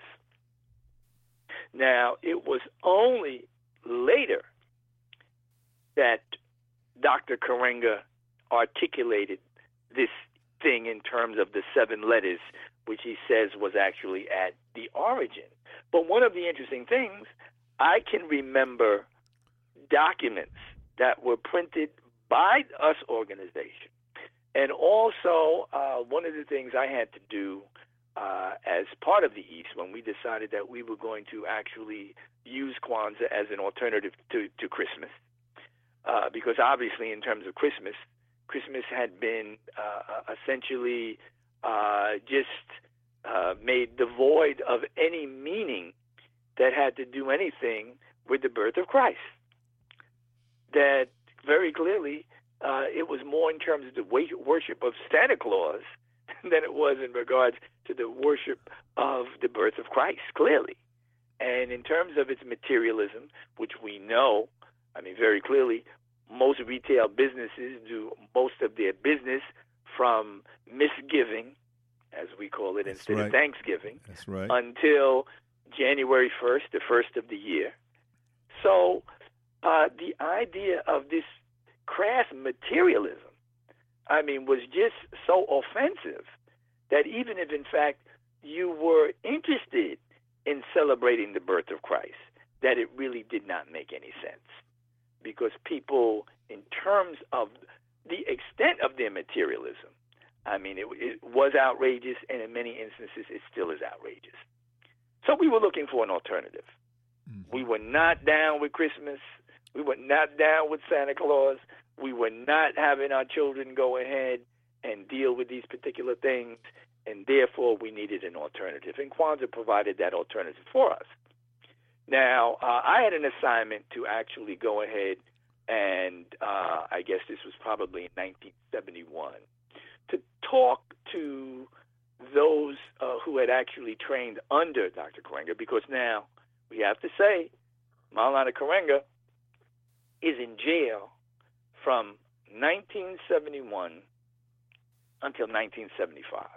Now, it was only later that Doctor Karenga articulated this thing in terms of the seven letters, which he says was actually at the origin. But one of the interesting things, I can remember documents that were printed by us organization. And also, uh, one of the things I had to do uh, as part of the East when we decided that we were going to actually use Kwanzaa as an alternative to, to Christmas, uh, because obviously in terms of Christmas, Christmas had been uh, essentially uh, just uh, made devoid of any meaning that had to do anything with the birth of Christ. That very clearly uh, it was more in terms of the worship of Santa Claus than it was in regards to the worship of the birth of Christ, clearly. And in terms of its materialism, which we know, I mean, very clearly, most retail businesses do most of their business from misgiving, as we call it, That's instead right. of Thanksgiving, That's right. until January first, the first of the year. So uh, the idea of this crass materialism, I mean, was just so offensive that even if, in fact, you were interested in celebrating the birth of Christ, that it really did not make any sense. Because people, in terms of the extent of their materialism, I mean, it, it was outrageous, and in many instances, it still is outrageous. So we were looking for an alternative. Mm-hmm. We were not down with Christmas. We were not down with Santa Claus. We were not having our children go ahead and deal with these particular things, and therefore we needed an alternative. And Kwanzaa provided that alternative for us. Now, uh, I had an assignment to actually go ahead and, uh, I guess this was probably in nineteen seventy-one, to talk to those uh, who had actually trained under Doctor Karenga, because now we have to say Maulana Karenga is in jail from nineteen seventy-one until nineteen seventy-five.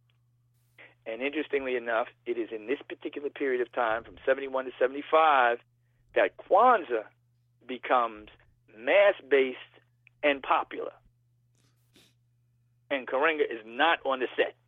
And interestingly enough, it is in this particular period of time, from seventy-one to seventy-five, that Kwanzaa becomes mass-based and popular. And Karenga is not on the set.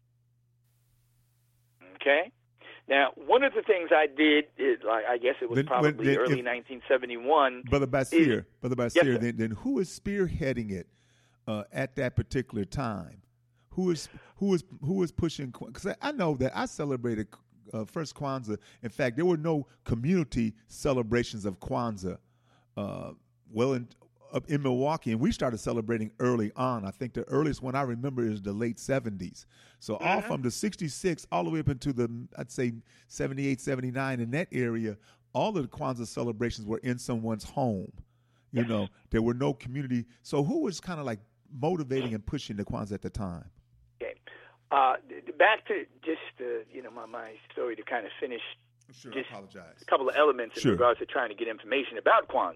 Okay? Now, one of the things I did, is, like, I guess it was Then- probably when- then early if- nineteen seventy-one. Brother Basir, Brother Basir, Yes, sir. then, then who is spearheading it uh, at that particular time? Who is who is who is pushing? Because I, I know that I celebrated uh, first Kwanzaa. In fact, there were no community celebrations of Kwanzaa. Uh, well, in, up in Milwaukee, and we started celebrating early on. I think the earliest one I remember is the late seventies. So mm-hmm. all from the sixty-six all the way up into the, I'd say, seventy-eight, seventy-nine, in that area, all of the Kwanzaa celebrations were in someone's home. You yes. know, there were no community. So who was kind of like motivating and pushing the Kwanzaa at the time? Okay. Uh, back to just, uh, you know, my, my story to kind of finish. Sure, just I apologize. A couple of elements in sure. regards to trying to get information about Kwanzaa.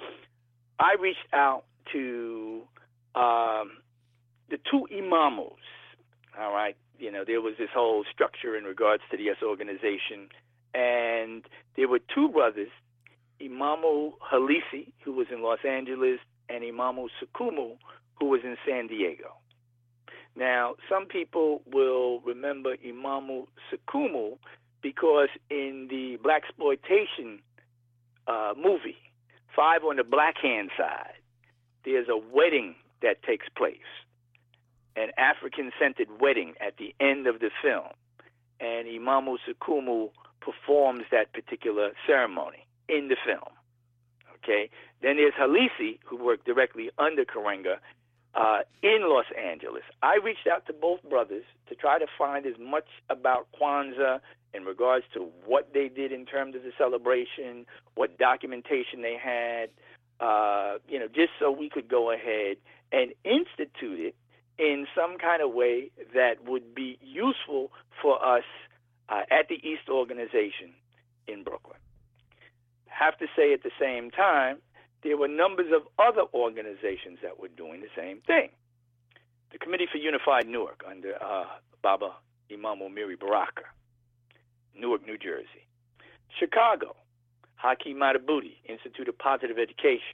I reached out to um, the two imamos, all right? You know, there was this whole structure in regards to the yes organization, and there were two brothers, Imamu Halisi, who was in Los Angeles, and Imamu Sukumu, who was in San Diego. Now, some people will remember Imamu Sukumu because in the blaxploitation uh, movie, Five on the Black Hand Side, there's a wedding that takes place, an African-centered wedding at the end of the film, and Imamu Sukumu performs that particular ceremony in the film. Okay. Then there's Halisi, who worked directly under Karenga uh, in Los Angeles. I reached out to both brothers to try to find as much about Kwanzaa in regards to what they did in terms of the celebration, what documentation they had, uh, you know, just so we could go ahead and institute it in some kind of way that would be useful for us uh, at the East Organization in Brooklyn. Have to say at the same time, there were numbers of other organizations that were doing the same thing. The Committee for Unified Newark under uh, Baba Imam Omiri Baraka, Newark, New Jersey. Chicago, Hakeem Madhubuti, Institute of Positive Education.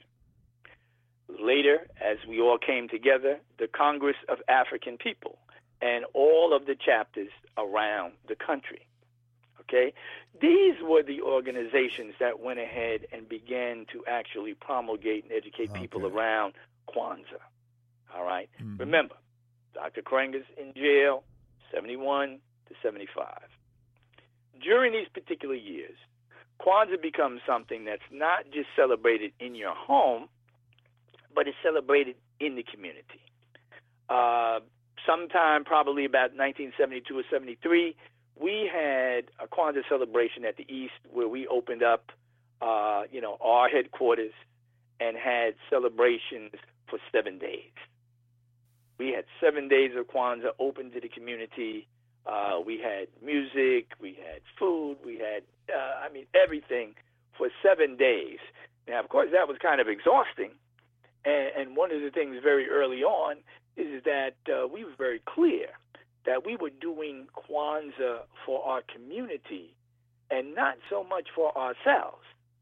Later, as we all came together, the Congress of African People and all of the chapters around the country. Okay? These were the organizations that went ahead and began to actually promulgate and educate okay. people around Kwanzaa. All right? Mm-hmm. Remember, Doctor Karenga's in jail, seventy-one to seventy-five. During these particular years, Kwanzaa becomes something that's not just celebrated in your home, but it's celebrated in the community. Uh, sometime probably about nineteen seventy-two or seventy-three, we had a Kwanzaa celebration at the East where we opened up, uh, you know, our headquarters and had celebrations for seven days. We had seven days of Kwanzaa open to the community. Uh, we had music, we had food, we had, uh, I mean, everything for seven days. Now, of course, that was kind of exhausting. And, and one of the things very early on is that uh, we were very clear that we were doing Kwanzaa for our community and not so much for ourselves.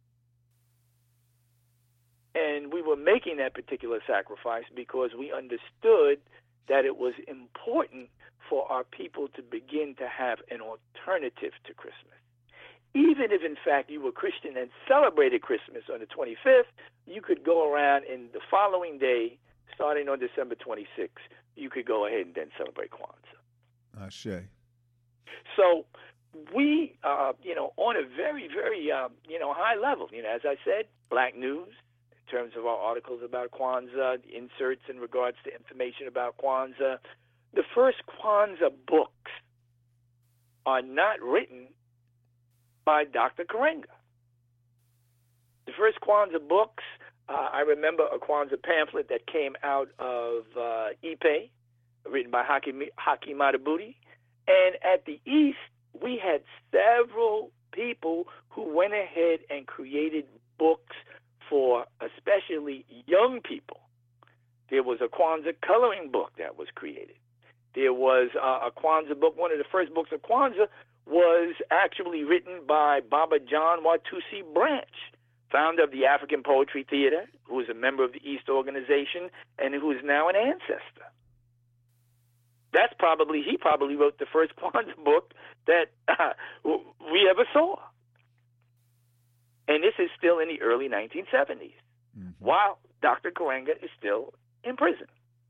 And we were making that particular sacrifice because we understood that it was important for our people to begin to have an alternative to Christmas. Even if, in fact, you were Christian and celebrated Christmas on the twenty-fifth, you could go around in the following day, starting on December twenty-sixth, you could go ahead and then celebrate Kwanzaa. Ashe. So we, uh, you know, on a very, very, uh, you know, high level, you know, as I said, Black News, in terms of our articles about Kwanzaa, the inserts in regards to information about Kwanzaa. The first Kwanzaa books are not written by Doctor Karenga. The first Kwanzaa books, uh, I remember a Kwanzaa pamphlet that came out of uh, Ipe, written by Hakeem, Hakeem Madhubuti. And at the East, we had several people who went ahead and created books for especially young people. There was a Kwanzaa coloring book that was created. There was uh, a Kwanzaa book. One of the first books of Kwanzaa was actually written by Baba John Watusi Branch, founder of the African Poetry Theater, who is a member of the East Organization, and who is now an ancestor. That's probably, he probably wrote the first Kwanzaa book that uh, we ever saw. And this is still in the early nineteen seventies, mm-hmm. while Doctor Karenga is still in prison.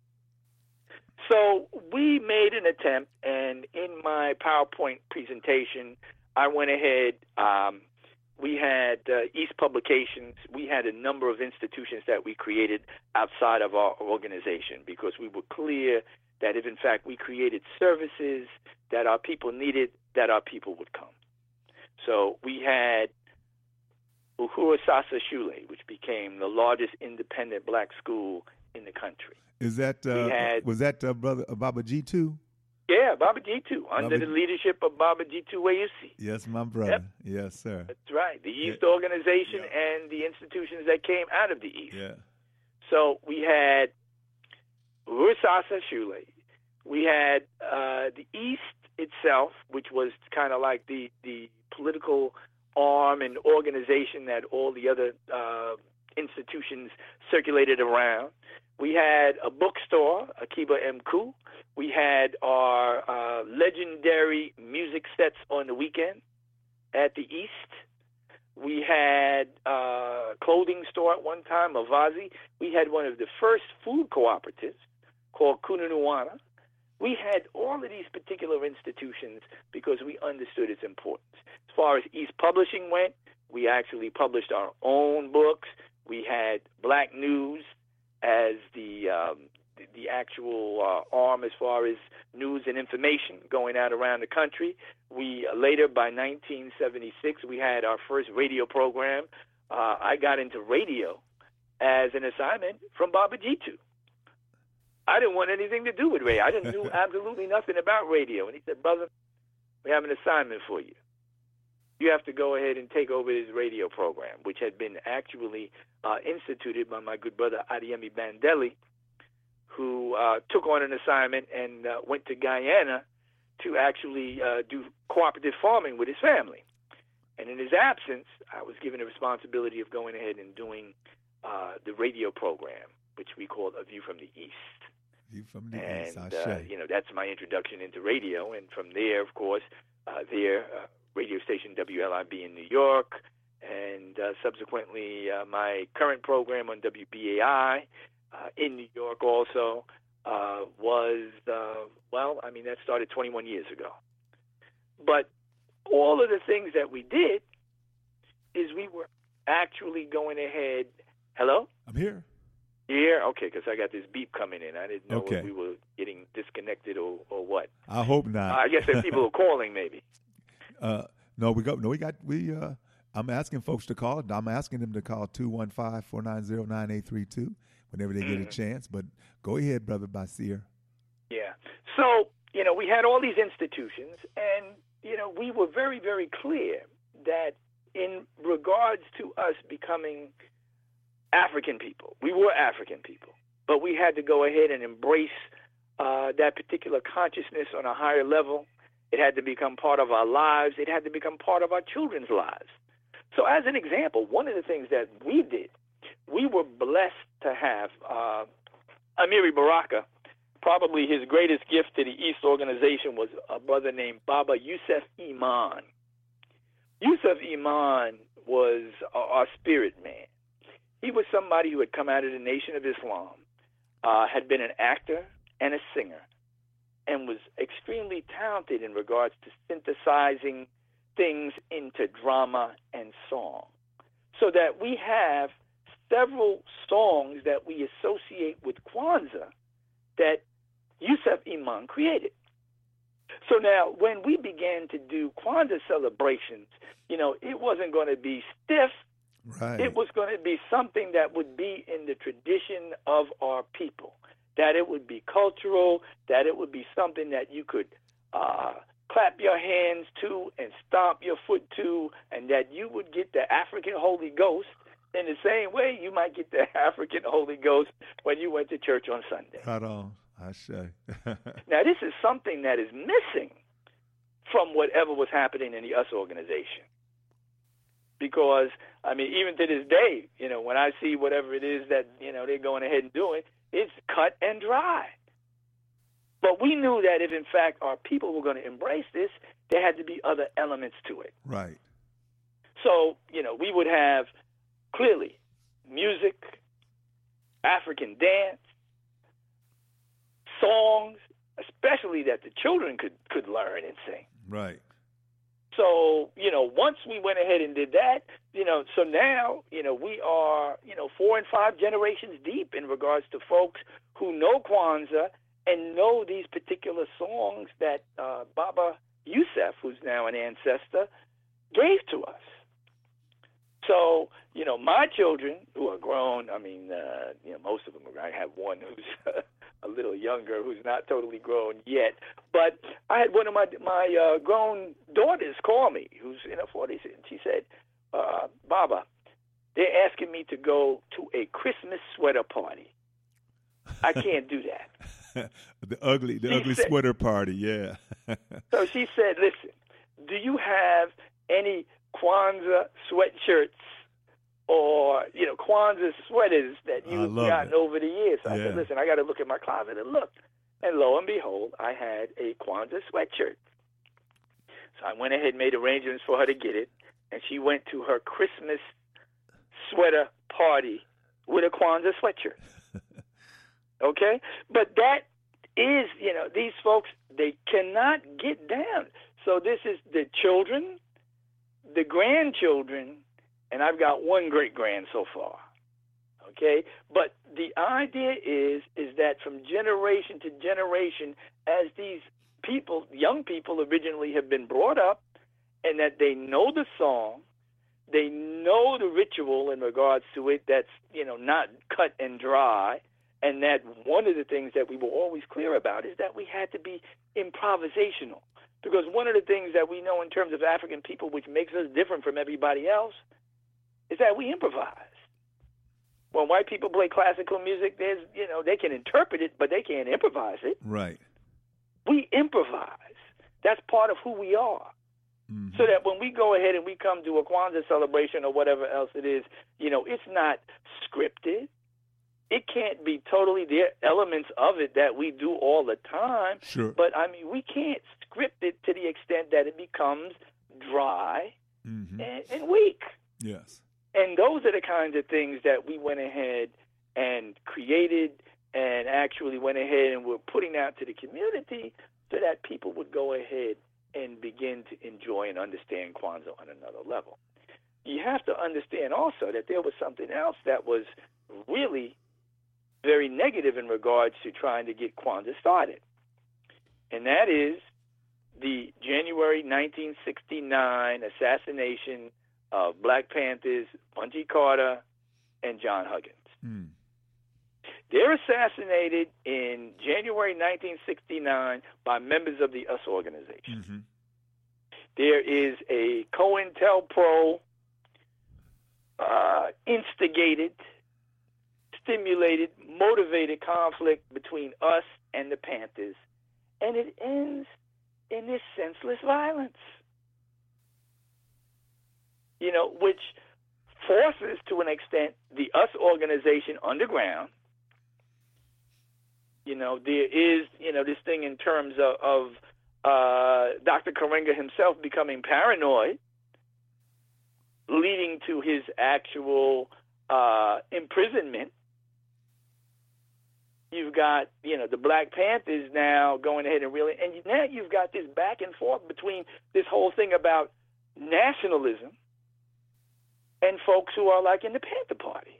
So we made an attempt, and in my PowerPoint presentation, I went ahead um, we had uh, East Publications. We had a number of institutions that we created outside of our organization because we were clear that if, in fact, we created services that our people needed, that our people would come. So we had Uhuru Sasa Shule, which became the largest independent black school in the country. Is that uh, had, was that uh, brother uh, Baba Jitu? Yeah, Baba Jitu, under Baba, the leadership of Baba Jitu Wayusi. Yes, my brother. Yep. Yes, sir. That's right. The East yeah. Organization yeah. and the institutions that came out of the East. Yeah. So we had Uhuru Sasa Shule. We had uh, the East itself, which was kind of like the, the political arm and organization that all the other uh, institutions circulated around. We had a bookstore, Akiba Mku. We had our uh, legendary music sets on the weekend at the East. We had a clothing store at one time, Mavazi. We had one of the first food cooperatives called Kununuana. We had all of these particular institutions because we understood its importance. As far as East Publishing went, we actually published our own books. We had Black News as the um, the, the actual uh, arm as far as news and information going out around the country. We uh, later, by nineteen seventy-six, we had our first radio program. Uh, I got into radio as an assignment from Baba Jitu. I didn't want anything to do with radio. I didn't know absolutely nothing about radio. And he said, brother, we have an assignment for you. You have to go ahead and take over this radio program, which had been actually uh, instituted by my good brother Adiemi Bandeli, who uh, took on an assignment and uh, went to Guyana to actually uh, do cooperative farming with his family. And in his absence, I was given the responsibility of going ahead and doing uh, the radio program, which we called A View from the East. View from the and, East, uh, you know, that's my introduction into radio. And from there, of course, uh, there, uh, radio station W L I B in New York, and uh, subsequently uh, my current program on W B A I uh, in New York also uh, was, uh, well, I mean, that started twenty-one years ago. But all of the things that we did is we were actually going ahead. Hello? I'm here. You here? Okay, because I got this beep coming in. I didn't know okay. if we were getting disconnected or, or what. I hope not. Uh, I guess if people are calling, maybe. Uh, no, we go. No, we got. We. Uh, I'm asking folks to call. I'm asking them to call two one five, four nine zero, nine eight three two whenever they mm-hmm. get a chance. But go ahead, Brother Basir. Yeah. So you know, we had all these institutions, and you know, we were very, very clear that in regards to us becoming African people, we were African people, but we had to go ahead and embrace uh, that particular consciousness on a higher level. It had to become part of our lives. It had to become part of our children's lives. So as an example, one of the things that we did, we were blessed to have uh, Amiri Baraka. Probably his greatest gift to the East organization was a brother named Baba Yusuf Iman. Yusuf Iman was our spirit man. He was somebody who had come out of the Nation of Islam, uh, had been an actor and a singer, and was extremely talented in regards to synthesizing things into drama and song. So that we have several songs that we associate with Kwanzaa that Yusuf Iman created. So now, when we began to do Kwanzaa celebrations, you know, it wasn't going to be stiff. Right. It was going to be something that would be in the tradition of our people, that it would be cultural, that it would be something that you could uh, clap your hands to and stomp your foot to, and that you would get the African Holy Ghost in the same way you might get the African Holy Ghost when you went to church on Sunday. Right on. I say. Now, this is something that is missing from whatever was happening in the U S organization. Because, I mean, even to this day, you know, when I see whatever it is that, you know, they're going ahead and doing, it's cut and dry. But we knew that if, in fact, our people were going to embrace this, there had to be other elements to it. Right. So, you know, we would have, clearly, music, African dance, songs, especially that the children could, could learn and sing. Right. So, you know, once we went ahead and did that, you know, so now, you know, we are, you know, four and five generations deep in regards to folks who know Kwanzaa and know these particular songs that uh, Baba Yusef, who's now an ancestor, gave to us. So, you know, my children who are grown, I mean, uh, you know, most of them, I have one who's a little younger, who's not totally grown yet. But I had one of my my uh, grown daughters call me, who's in her forties, and she said, uh, Baba, they're asking me to go to a Christmas sweater party. I can't do that. the ugly, the she ugly said, sweater party, yeah. So she said, listen, do you have any Kwanzaa sweatshirts or, you know, Kwanzaa sweaters that you've gotten it. over the years? So yeah. I said, listen, I got to look at my closet and look. And lo and behold, I had a Kwanzaa sweatshirt. So I went ahead and made arrangements for her to get it, and she went to her Christmas sweater party with a Kwanzaa sweatshirt. Okay? But that is, you know, these folks, they cannot get down. So this is the children, the grandchildren, and I've got one great-grand so far. Okay? But the idea is is that from generation to generation, as these people, young people originally have been brought up, and that they know the song, they know the ritual in regards to it that's, you know, not cut and dry, and that one of the things that we were always clear about is that we had to be improvisational. Because one of the things that we know in terms of African people, which makes us different from everybody else, is that we improvise. When white people play classical music, there's, you know, they can interpret it, but they can't improvise it. Right. We improvise. That's part of who we are. Mm-hmm. So that when we go ahead and we come to a Kwanzaa celebration or whatever else it is, you know, it's not scripted. It can't be totally, there are elements of it that we do all the time. Sure. But, I mean, we can't script it to the extent that it becomes dry mm-hmm. and, and weak. Yes. And those are the kinds of things that we went ahead and created and actually went ahead and were putting out to the community so that people would go ahead and begin to enjoy and understand Kwanzaa on another level. You have to understand also that there was something else that was really very negative in regards to trying to get Kwanzaa started. And that is the January nineteen sixty-nine assassination of Black Panthers, Bungie Carter, and John Huggins. Mm. They're assassinated in January nineteen sixty-nine by members of the U S organization. Mm-hmm. There is a COINTELPRO uh, instigated, stimulated, motivated conflict between us and the Panthers, and it ends in this senseless violence. You know, which forces, to an extent, the U S organization underground. You know, there is, you know, this thing in terms of, of uh, Doctor Karenga himself becoming paranoid, leading to his actual uh, imprisonment. You've got, you know, the Black Panthers now going ahead and really, and now you've got this back and forth between this whole thing about nationalism and folks who are like in the Panther Party.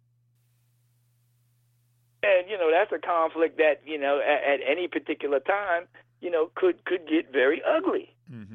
And, you know, that's a conflict that, you know, at, at any particular time, you know, could, could get very ugly. Mm-hmm.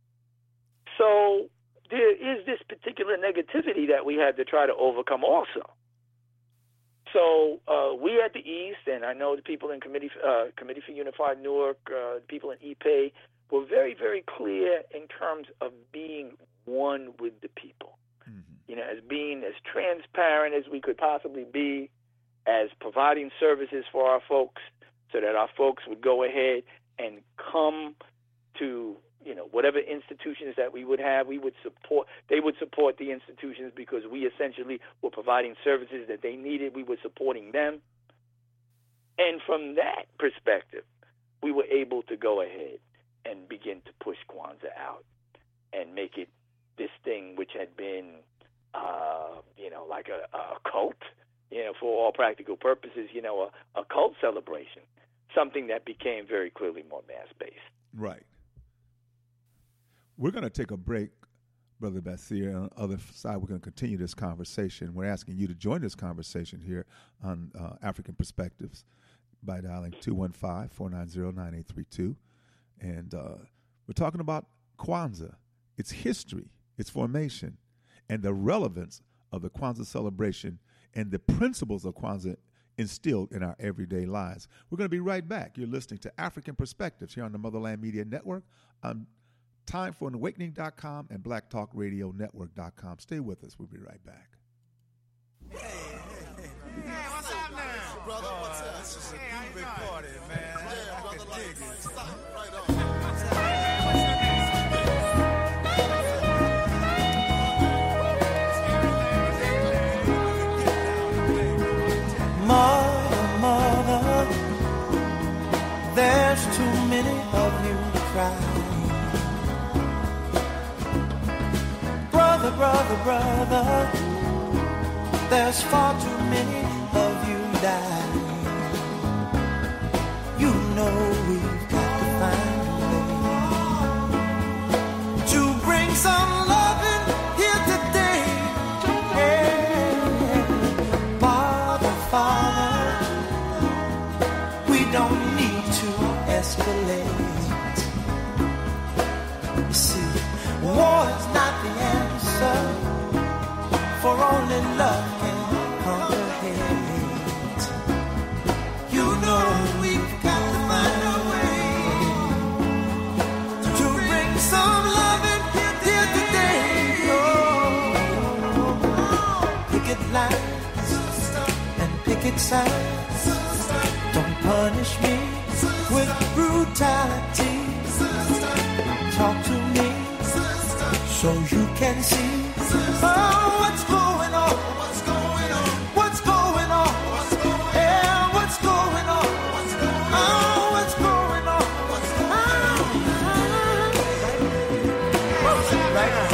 So there is this particular negativity that we had to try to overcome also. So uh, we at the East, and I know the people in Committee, uh, Committee for Unified Newark, uh, people in E P A, were very, very clear in terms of being one with the people. Mm-hmm. You know, as being as transparent as we could possibly be, as providing services for our folks so that our folks would go ahead and come to, you know, whatever institutions that we would have, we would support, they would support the institutions because we essentially were providing services that they needed. We were supporting them. And from that perspective, we were able to go ahead and begin to push Kwanzaa out and make it this thing which had been, uh, you know, like a, a cult, you know, for all practical purposes, you know, a, a cult celebration, something that became very clearly more mass-based. Right. We're going to take a break, Brother Basir. On the other side, we're going to continue this conversation. We're asking you to join this conversation here on uh, African Perspectives by dialing two one five, four nine zero, nine eight three two. And uh, we're talking about Kwanzaa, its history, its formation, and the relevance of the Kwanzaa celebration and the principles of Kwanzaa instilled in our everyday lives. We're going to be right back. You're listening to African Perspectives here on the Motherland Media Network on time for an awakening dot com and black talk radio network dot com. Stay with us. We'll be right back. Hey, hey, hey. Hey, what's up now? Brother, what's up? This is a hey, big party, man. Yeah, brother, I can dig it. Stop right on. Mother, mother, there's too many of you to cry. Brother, brother, brother, there's far too many of you die. You know we've got to find a way to bring some loving here today. Yeah. Father, Father, we don't need to escalate. You see, war is not the answer, for only love can conquer hate. You know we've got to find a way to bring some love in here today. Oh, picket lines and picket signs don't punish me with brutality. Talk to me so you can see. Oh, what's going on? What's going on? What's going on? What's going on? Yeah, what's going on? What's going on? Oh, what's going on? What's going on? Right on.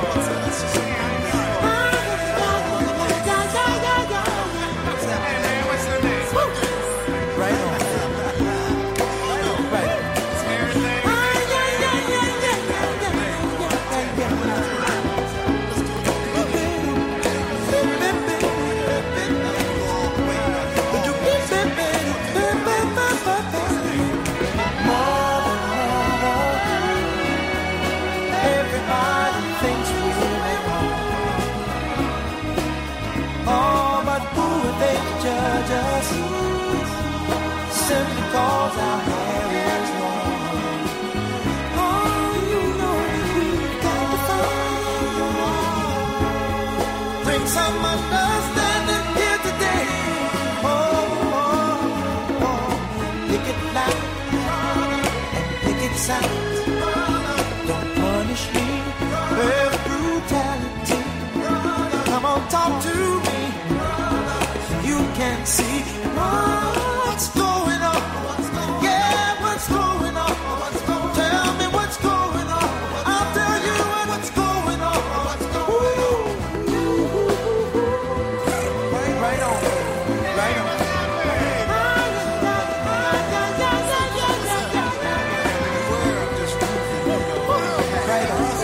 Judge us simply cause our hair is long. Oh, you know we've got to find. Bring some understanding here today. Oh, oh, oh. Picket lines and picket signs don't punish me with brutality. Come on, talk to me. You can see oh, what's going on. Yeah, what's going on? Tell me what's going on. I'll tell you what's going on. Ooh. Right on, right on. Right on.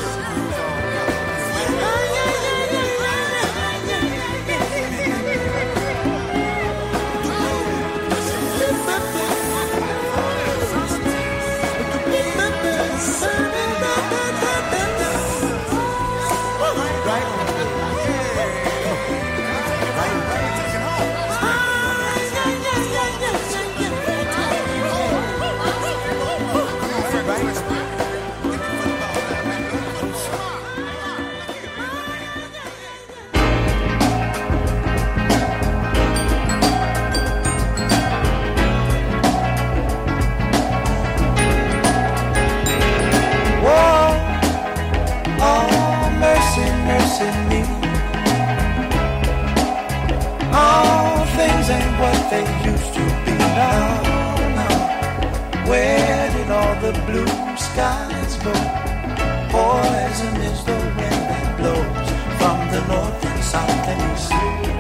The blue skies go. Poison is the wind that blows from the north and south and east.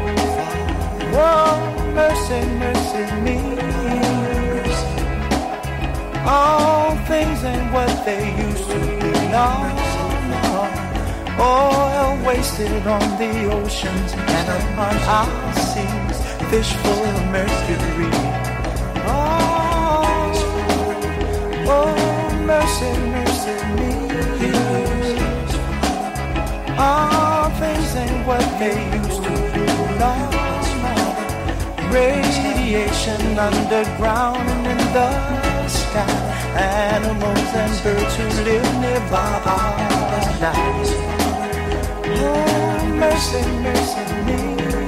Oh, mercy, mercy me. All things ain't what they used to be. No, Oil wasted on the oceans and upon our seas, fish full of mercury. Oh, oh, mercy, mercy me. All things ain't what they used to be. Lord, radiation underground and in the sky. Animals and birds who live nearby are nice. Oh, mercy, mercy me.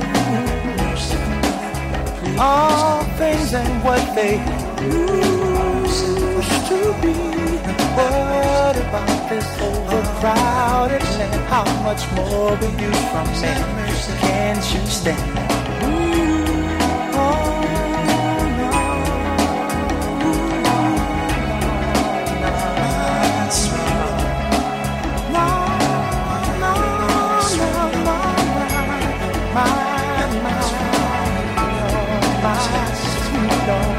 All things ain't what they used to be. What about this overcrowded land? How much more will you from me? Can't you stand? Ooh, oh, no. No, no, no, no, my, my, my sweet Lord.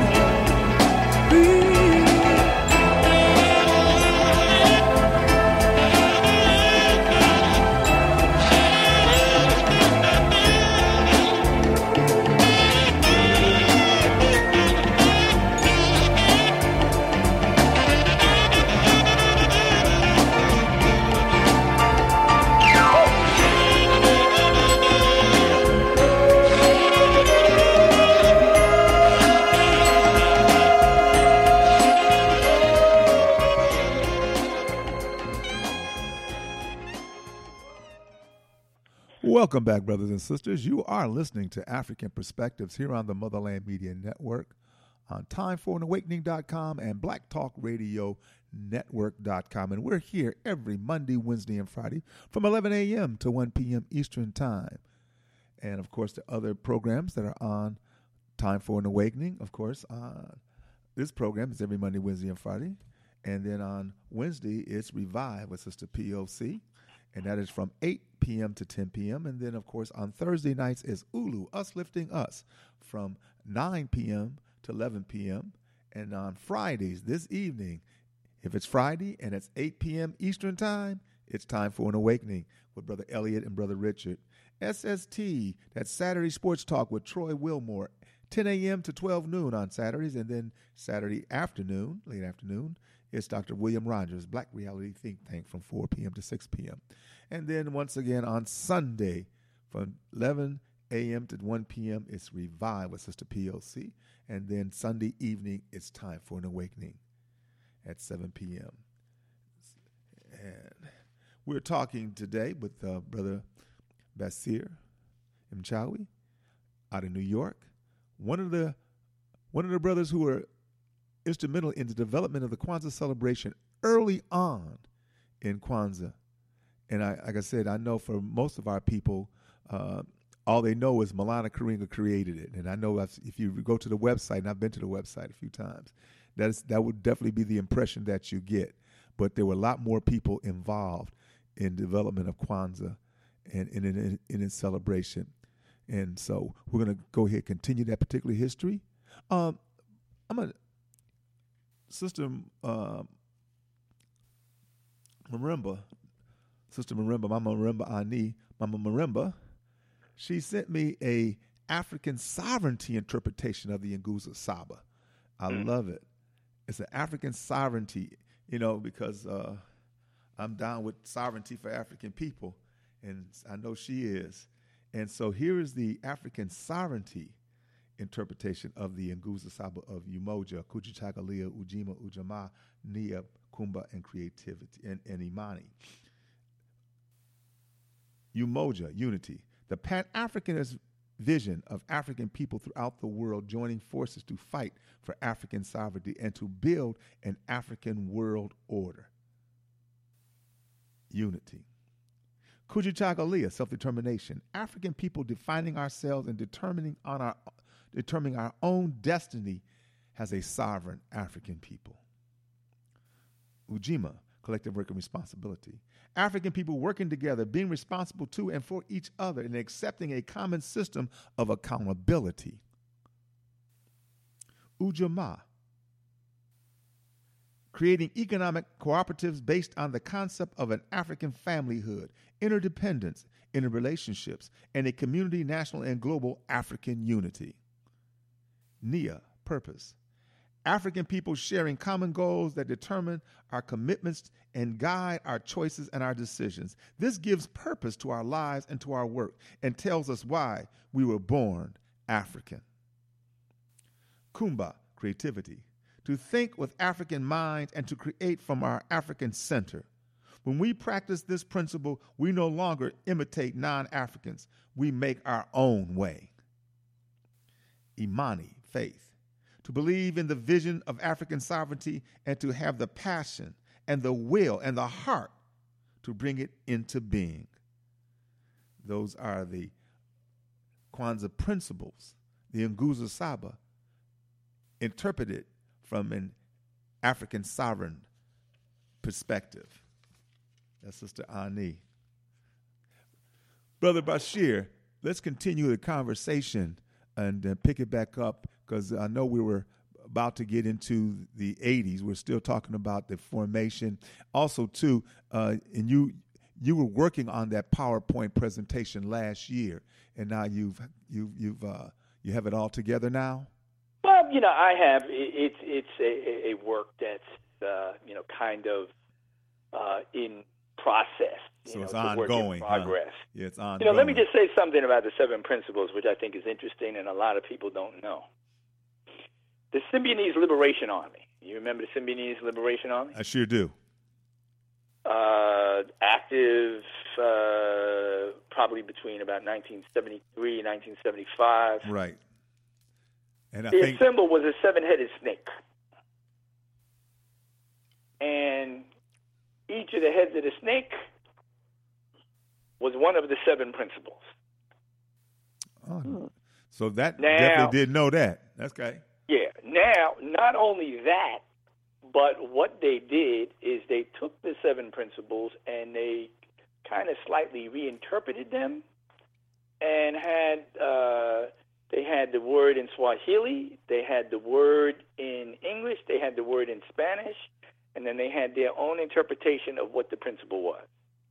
Welcome back, brothers and sisters. You are listening to African Perspectives here on the Motherland Media Network on time for an awakening dot com and black talk radio network dot com. And we're here every Monday, Wednesday, and Friday from eleven a.m. to one p.m. Eastern Time. And, of course, the other programs that are on Time for an Awakening, of course, uh, this program is every Monday, Wednesday, and Friday. And then on Wednesday, it's Revive with Sister P O C. And that is from eight p.m. to ten p.m. And then, of course, on Thursday nights is Ulu, Us Lifting Us, from nine p.m. to eleven p.m. And on Fridays, this evening, if it's Friday and it's eight p.m. Eastern Time, it's Time for an Awakening with Brother Elliot and Brother Richard. S S T, that's Saturday Sports Talk with Troy Wilmore, ten a.m. to twelve noon on Saturdays. And then Saturday afternoon, late afternoon, it's Doctor William Rogers, Black Reality Think Tank, from four p.m. to six p.m. And then once again on Sunday from eleven a.m. to one p.m. it's Revive with Sister P O C. And then Sunday evening it's Time for an Awakening at seven p.m. And we're talking today with uh, Brother Basir Mchawi out of New York. One of the one of the brothers who were instrumental in the development of the Kwanzaa celebration early on in Kwanzaa. And I, like I said, I know for most of our people, uh, all they know is Maulana Karenga created it. And I know if you go to the website, and I've been to the website a few times, that is, that would definitely be the impression that you get. But there were a lot more people involved in development of Kwanzaa and in, in, in its celebration. And so we're going to go ahead and continue that particular history. Um, I'm going to, Sister uh, Marimba, Sister Marimba, Mama Marimba Ani, Mama Marimba, she sent me a African sovereignty interpretation of the Nguzo Saba. I mm. love it. It's an African sovereignty, you know, because uh, I'm down with sovereignty for African people, and I know she is. And so here is the African sovereignty interpretation of the Nguzo Saba of Umoja, Kujichagulia, Ujima, Ujamaa, Nia, Kumba, and creativity, and, and Imani. Umoja, unity, the Pan-Africanist vision of African people throughout the world joining forces to fight for African sovereignty and to build an African world order. Unity. Kujichagulia, self-determination, African people defining ourselves and determining on our determining our own destiny as a sovereign African people. Ujima, collective work and responsibility. African people working together, being responsible to and for each other, and accepting a common system of accountability. Ujamaa, creating economic cooperatives based on the concept of an African familyhood, interdependence, interrelationships, and a community, national, and global African unity. N I A, purpose. African people sharing common goals that determine our commitments and guide our choices and our decisions. This gives purpose to our lives and to our work and tells us why we were born African. Kumba, creativity. To think with African minds and to create from our African center. When we practice this principle, we no longer imitate non-Africans. We make our own way. Imani, faith. To believe in the vision of African sovereignty and to have the passion and the will and the heart to bring it into being. Those are the Kwanzaa principles, the Nguzo Saba, interpreted from an African sovereign perspective. That's Sister Ani. Brother Bashir, let's continue the conversation and uh, pick it back up, because I know we were about to get into the eighties. We're still talking about the formation. Also, too, uh, and you you were working on that PowerPoint presentation last year, and now you've you've you've uh, you have it all together now. Well, you know, I have. It's it's a, a work that's uh, you know kind of uh, in process. You So know, it's it's a work ongoing, in progress. huh? Yeah, it's ongoing. You know, let me just say something about the seven principles, which I think is interesting and a lot of people don't know. The Symbionese Liberation Army. You remember the Symbionese Liberation Army? I sure do. Uh, active uh, probably between about nineteen seventy-three and nineteen seventy-five. Right. And I Their think symbol was a seven-headed snake. And each of the heads of the snake was one of the seven principles. oh, so that Now- definitely did know that. That's okay. Yeah. Now, not only that, but what they did is they took the seven principles and they kind of slightly reinterpreted them, and had uh, they had the word in Swahili, they had the word in English, they had the word in Spanish, and then they had their own interpretation of what the principle was.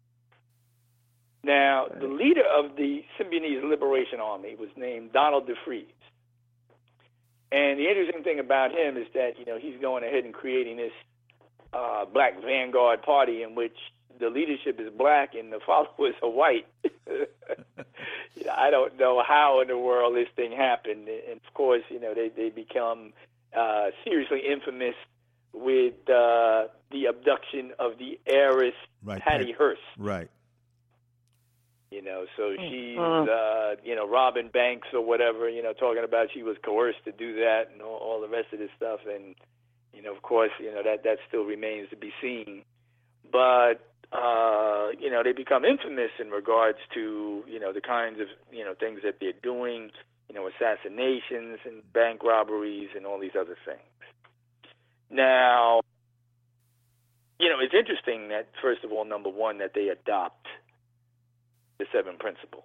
Now, the leader of the Symbionese Liberation Army was named Donald DeFries. And the interesting thing about him is that, you know, he's going ahead and creating this uh, Black Vanguard Party in which the leadership is black and the followers are white. You know, I don't know how in the world this thing happened. And, of course, you know, they, they become uh, seriously infamous with uh, the abduction of the heiress Right. Patty Hearst. Right. You know, so she's, uh, you know, robbing banks or whatever, you know, talking about she was coerced to do that and all, all the rest of this stuff. And, you know, of course, you know, that, that still remains to be seen. But, uh, you know, they become infamous in regards to, you know, the kinds of, you know, things that they're doing, you know, assassinations and bank robberies and all these other things. Now, you know, it's interesting that, first of all, number one, that they adopt the seven principles.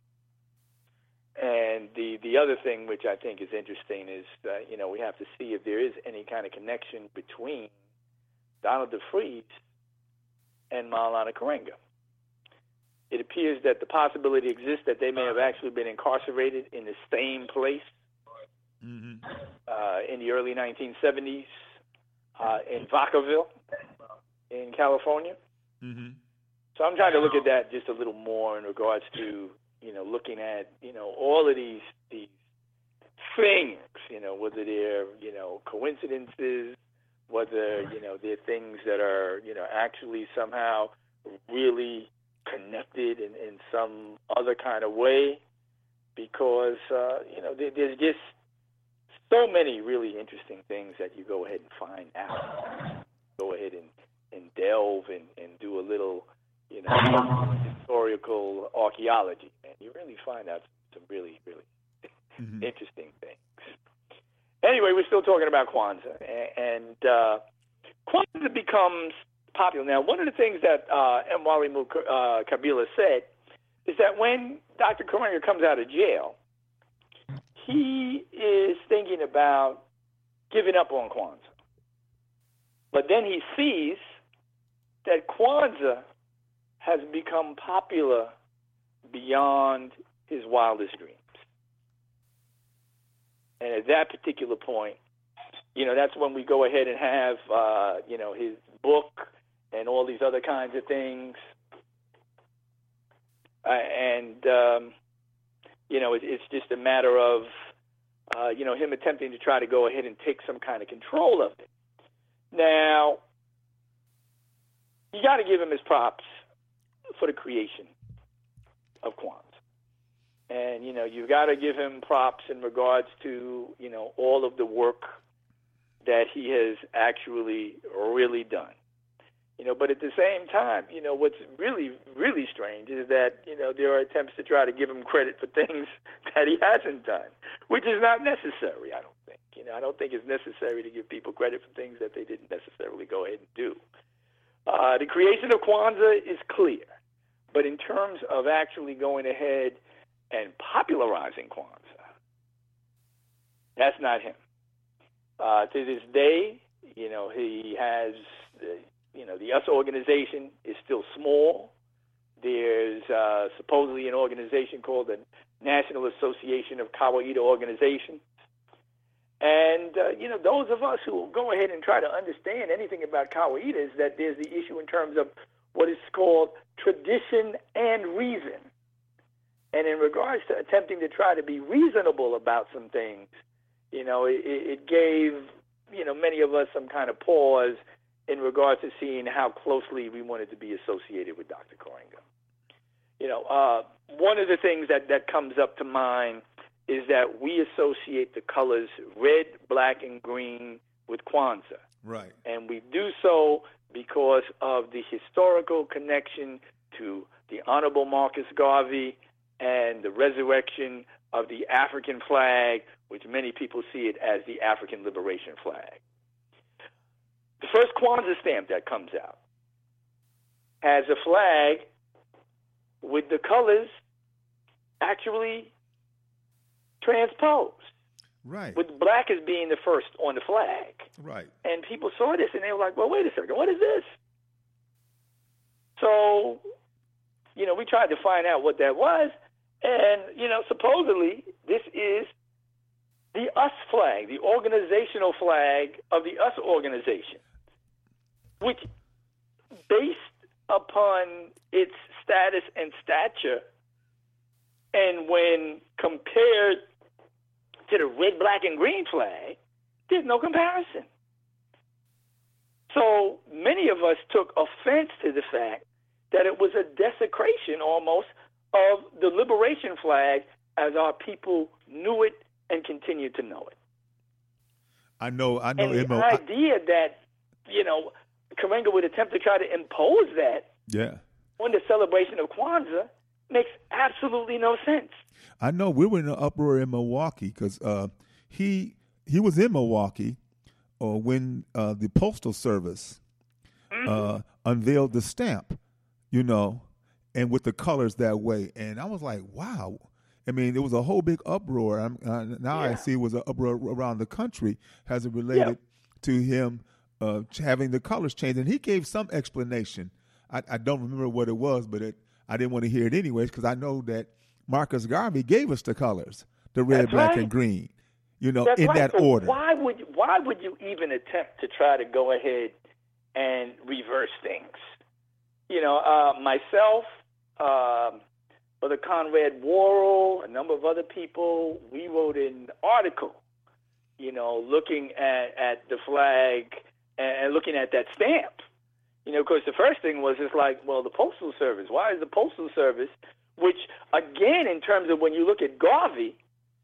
And the, the other thing which I think is interesting is, uh, you know, we have to see if there is any kind of connection between Donald DeFries and Maulana Karenga. It appears that the possibility exists that they may have actually been incarcerated in the same place Mm-hmm. uh, in the early nineteen seventies uh, in Vacaville in California. Mm-hmm. So I'm trying to look at that just a little more in regards to, you know, looking at, you know, all of these these things, you know, whether they're, you know, coincidences, whether, you know, they're things that are, you know, actually somehow really connected in, in some other kind of way, because, uh, you know, there, there's just so many really interesting things that you go ahead and find out. Go ahead and, and delve and, and do a little, you know, historical archaeology, and you really find out some really, really Mm-hmm. interesting things. Anyway, we're still talking about Kwanzaa, and uh, Kwanzaa becomes popular. Now, one of the things that uh, M. Mwalimu uh, Kabila said is that when Doctor Karenga comes out of jail, he is thinking about giving up on Kwanzaa. But then he sees that Kwanzaa has become popular beyond his wildest dreams. And at that particular point, you know, that's when we go ahead and have, uh, you know, his book and all these other kinds of things. Uh, and, um, you know, it, it's just a matter of, uh, you know, him attempting to try to go ahead and take some kind of control of it. Now, you got to give him his props for the creation of Kwanzaa. And, you know, you've got to give him props in regards to, you know, all of the work that he has actually really done. You know, but at the same time, you know, what's really, really strange is that, you know, there are attempts to try to give him credit for things that he hasn't done, which is not necessary, I don't think. You know, I don't think it's necessary to give people credit for things that they didn't necessarily go ahead and do. Uh, the creation of Kwanzaa is clear, but in terms of actually going ahead and popularizing Kwanzaa, that's not him. Uh, to this day, you know, he has, uh, you know, the U S organization is still small. There's uh, supposedly an organization called the National Association of Kawaii Organizations. And, uh, you know, those of us who go ahead and try to understand anything about Kawaii is that there's the issue in terms of what is called tradition and reason. And in regards to attempting to try to be reasonable about some things, you know, it, it gave, you know, many of us some kind of pause in regards to seeing how closely we wanted to be associated with Doctor Karenga. You know, uh, one of the things that, that comes up to mind is that we associate the colors red, black, and green with Kwanzaa. Right. And we do so because of the historical connection to the Honorable Marcus Garvey and the resurrection of the African flag, which many people see it as the African liberation flag. The first Kwanzaa stamp that comes out has a flag with the colors actually transposed. Right. With black as being the first on the flag. Right. And people saw this and they were like, well, wait a second, what is this? So, you know, we tried to find out what that was. And, you know, supposedly this is the U S flag, the organizational flag of the U S organization, which, based upon its status and stature, and when compared to the red, black, and green flag, there's no comparison. So many of us took offense to the fact that it was a desecration almost of the liberation flag as our people knew it and continue to know it. I know, I know. And the Emma, idea I, that, you know, Karenga would attempt to try to impose that yeah. on the celebration of Kwanzaa makes absolutely no sense. I know we were in an uproar in Milwaukee because uh, he he was in Milwaukee uh, when uh, the Postal Service mm-hmm. uh, unveiled the stamp, you know, and with the colors that way. And I was like, wow. I mean, it was a whole big uproar. I'm, uh, now yeah. I see it was an uproar around the country as it related yeah. to him uh, having the colors changed. And he gave some explanation. I, I don't remember what it was, but it, I didn't want to hear it anyways because I know that Marcus Garvey gave us the colors, the red, That's black, right. and green, you know, That's in right. that so order. Why would you, why would you even attempt to try to go ahead and reverse things? You know, uh, myself, um, Brother Conrad Worrell, a number of other people, we wrote an article, you know, looking at, at the flag and looking at that stamp. You know, because the first thing was just like, well, the Postal Service. Why is the Postal Service, which, again, in terms of when you look at Garvey,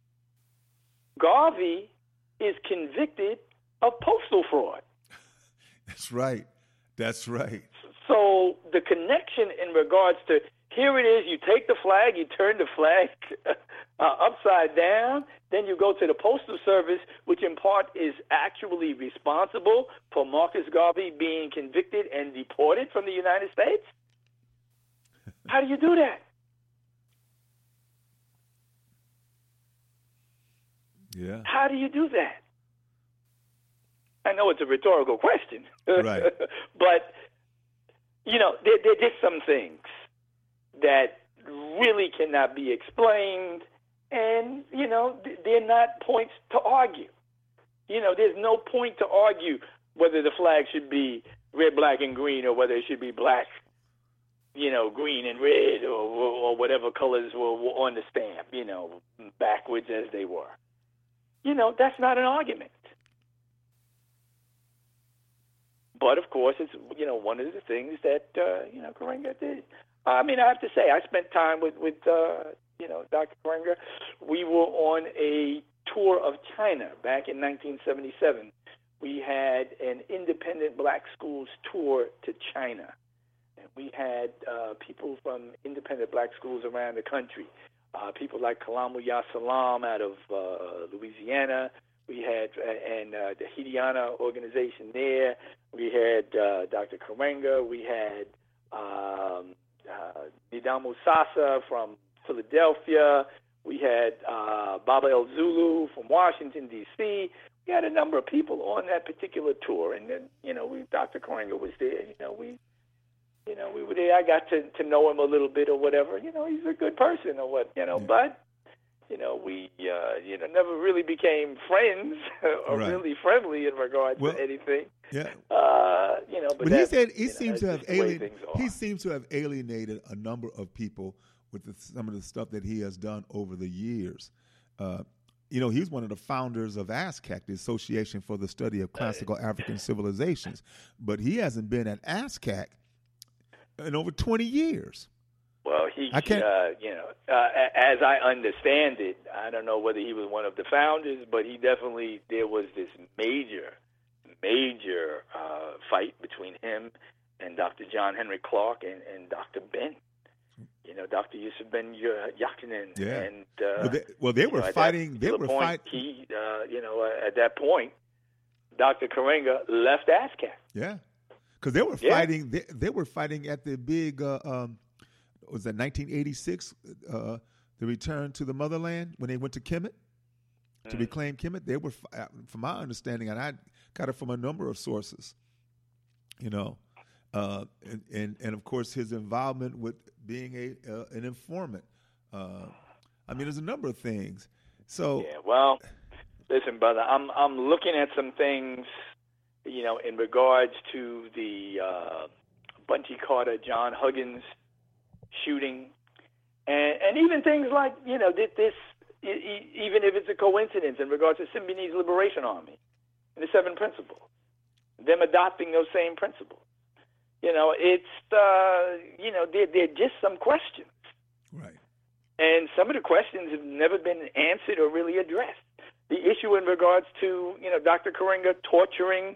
Garvey is convicted of postal fraud. That's right. That's right. So the connection in regards to, here it is, you take the flag, you turn the flag uh, upside down, then you go to the Postal Service, which in part is actually responsible for Marcus Garvey being convicted and deported from the United States. How do you do that? Yeah. How do you do that? I know it's a rhetorical question, right. but, you know, there, there are just some things that really cannot be explained, and, you know, they're not points to argue. You know, there's no point to argue whether the flag should be red, black, and green, or whether it should be black, you know, green and red, or, or whatever colors were on the stamp, you know, backwards as they were. You know, that's not an argument. But, of course, it's, you know, one of the things that, uh, you know, Karenga did. I mean, I have to say, I spent time with, with uh, you know, Doctor Karenga. We were on a tour of China back in nineteen seventy-seven. We had an independent black schools tour to China. And we had uh, people from independent black schools around the country, uh, people like Kalamu Ya Salam out of uh, Louisiana. We had, uh, and uh, the Hidiana organization there. We had uh, Doctor Karenga. We had um, uh, Nidamu Sasa from Philadelphia. We had uh, Baba El Zulu from Washington, D C We had a number of people on that particular tour, and then, you know, we, Doctor Karenga was there. You know, we, you know, we were there. I got to, to know him a little bit or whatever. You know, he's a good person or what, you know, yeah. but, you know, we, uh, you know, never really became friends or right. really friendly in regards well, to anything. Yeah. Uh, you know, but, but he said he you seems know, to have alienated. He seems to have alienated a number of people with the, some of the stuff that he has done over the years. Uh, you know, he's one of the founders of ASCAC, the Association for the Study of Classical African Civilizations, but he hasn't been at ASCAC in over twenty years. Well, he, I can't, uh, you know, uh, as I understand it, I don't know whether he was one of the founders, but he definitely, there was this major, major uh, fight between him and Doctor John Henry Clark and, and Doctor Ben. You know, Doctor Yusuf Ben Yakinen. Yeah. And, uh, well, they, well, they were you know, fighting. They were fighting. He, uh, you know, uh, at that point, Doctor Karenga left ASCAC. Yeah, because they were yeah. fighting. They, they were fighting at the big. Uh, um, was that nineteen eighty-six? Uh, the return to the motherland when they went to Kemet to mm. reclaim Kemet. They were, from my understanding, and I got it from a number of sources. You know. Uh, and, and and of course his involvement with being a uh, an informant. Uh, I mean, there's a number of things. So yeah, well, listen, brother, I'm I'm looking at some things, you know, in regards to the uh, Bunty Carter, John Huggins shooting, and and even things like, you know, this, this even if it's a coincidence in regards to Symbionese Liberation Army and the Seven Principles, them adopting those same principles. You know, it's, uh, you know, there, there are just some questions. Right. And some of the questions have never been answered or really addressed. The issue in regards to, you know, Doctor Karenga torturing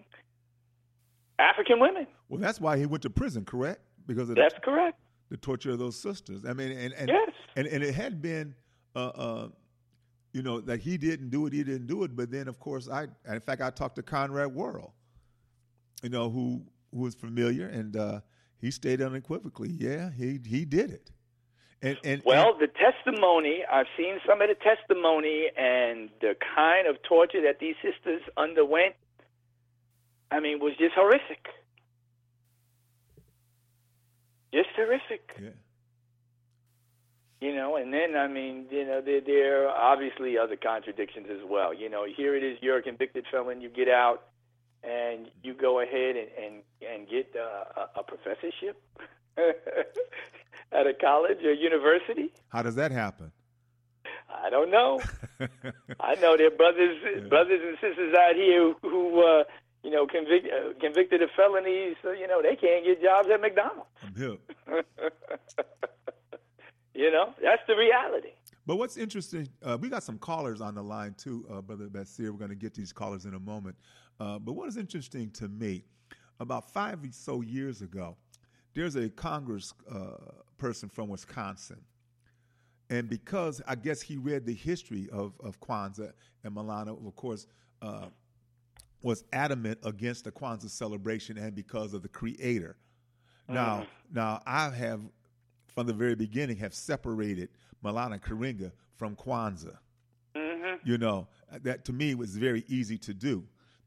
African women. Well, that's why he went to prison, correct? Because of That's the, correct. The torture of those sisters. I mean, and and yes. and, and it had been, uh, uh, you know, that he didn't do it, he didn't do it. But then, of course, I, in fact, I talked to Conrad Worrell, you know, who, who was familiar, and uh, he stated unequivocally, yeah, he he did it. And, and well, and, the testimony, I've seen some of the testimony and the kind of torture that these sisters underwent, I mean, was just horrific. Just horrific. Yeah. You know, and then, I mean, you know, there, there are obviously other contradictions as well. You know, here it is, you're a convicted felon, you get out, and you go ahead and, and, and get uh, a, a professorship at a college or university. How does that happen? I don't know. I know there are brothers, yeah. brothers and sisters out here who, who uh, you know, convict, uh, convicted of felonies. So, you know, they can't get jobs at McDonald's. I'm hip. You know, that's the reality. But what's interesting, uh, we got some callers on the line too, uh, Brother Basir. We're going to get these callers in a moment. Uh, but what is interesting to me, about five or so years ago, there's a Congress uh, person from Wisconsin. And because I guess he read the history of, of Kwanzaa, and Malana, of course, uh, was adamant against the Kwanzaa celebration and because of the creator. Mm-hmm. Now, now I have, from the very beginning, have separated Malana Karenga from Kwanzaa. Mm-hmm. You know, that to me was very easy to do.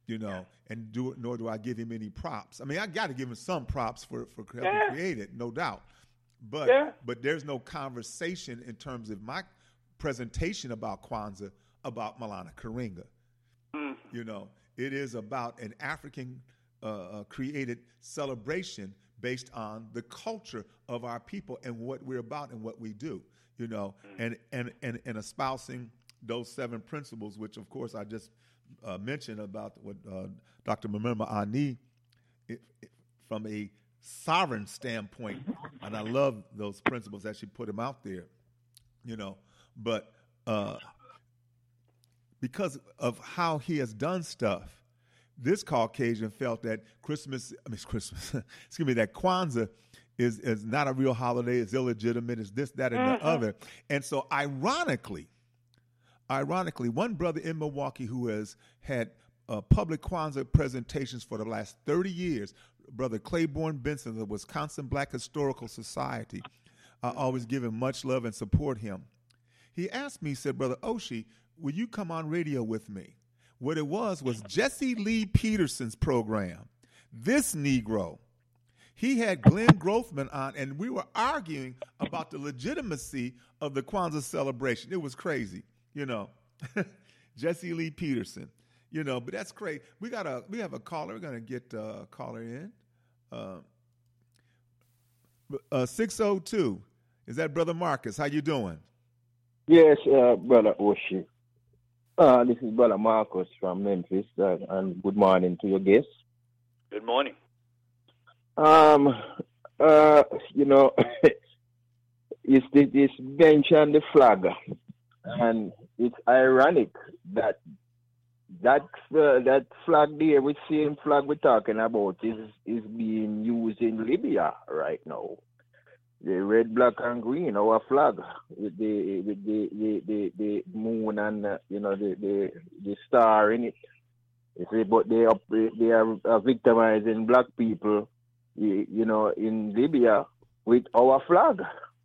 you know, and do nor do I give him any props. I mean, I got to give him some props for for helping Yeah. create it, no doubt. But Yeah. but there's no conversation in terms of my presentation about Kwanzaa about Maulana Karenga. Mm. You know, it is about an African uh, uh, created celebration based on the culture of our people and what we're about and what we do. You know, Mm. and and and, and espousing those seven principles, which of course I just uh, mentioned about what uh, Doctor Mamemba Ani, it, it, from a sovereign standpoint, and I love those principles that she put them out there. You know, but uh, because of how he has done stuff, this Caucasian felt that Christmas, I mean Christmas, excuse me, that Kwanzaa is is not a real holiday, it's illegitimate, it's this, that, and Mm-hmm. the other. And so ironically, ironically, one brother in Milwaukee who has had uh, public Kwanzaa presentations for the last thirty years, Brother Claiborne Benson of the Wisconsin Black Historical Society, I always give him much love and support him. He asked me, he said, Brother Oshie, will you come on radio with me? What it was was Jesse Lee Peterson's program. This Negro, he had Glenn Grothman on, and we were arguing about the legitimacy of the Kwanzaa celebration. It was crazy, you know. Jesse Lee Peterson, you know, but that's great. We got a we have a caller. We're gonna get a caller in. Uh, uh, six oh two. Is that Brother Marcus? How you doing? Yes, uh, Brother Oshie. Uh, this is Brother Marcus from Memphis, uh, and good morning to your guests. Good morning. Um, uh, you know, it's the, this bench and the flag, and it's ironic that that uh, that flag there, which same flag we're talking about, is is being used in Libya right now. The red, black, and green, our flag, with the with the the, the, the moon and uh, you know the, the the star in it. You see, but they are they are uh, victimizing black people, you, you know, in Libya with our flag.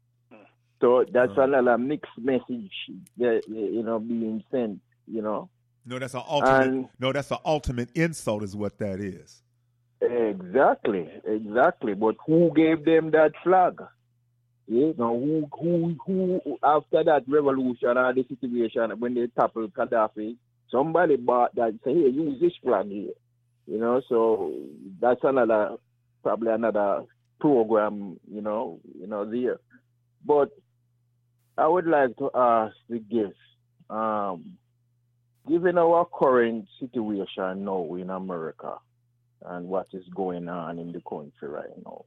So that's Oh. another mixed message that you know being sent. You know. No, that's an ultimate. And- no, that's an ultimate insult, is what that is. Exactly, exactly. But who gave them that flag? Yeah, now who, who, who? After that revolution or the situation when they toppled Gaddafi, somebody bought that and said, "Hey, use this flag here." You know, so that's another, probably another program. You know, you know there. But I would like to ask the guests, um, given our current situation now in America and what is going on in the country right now,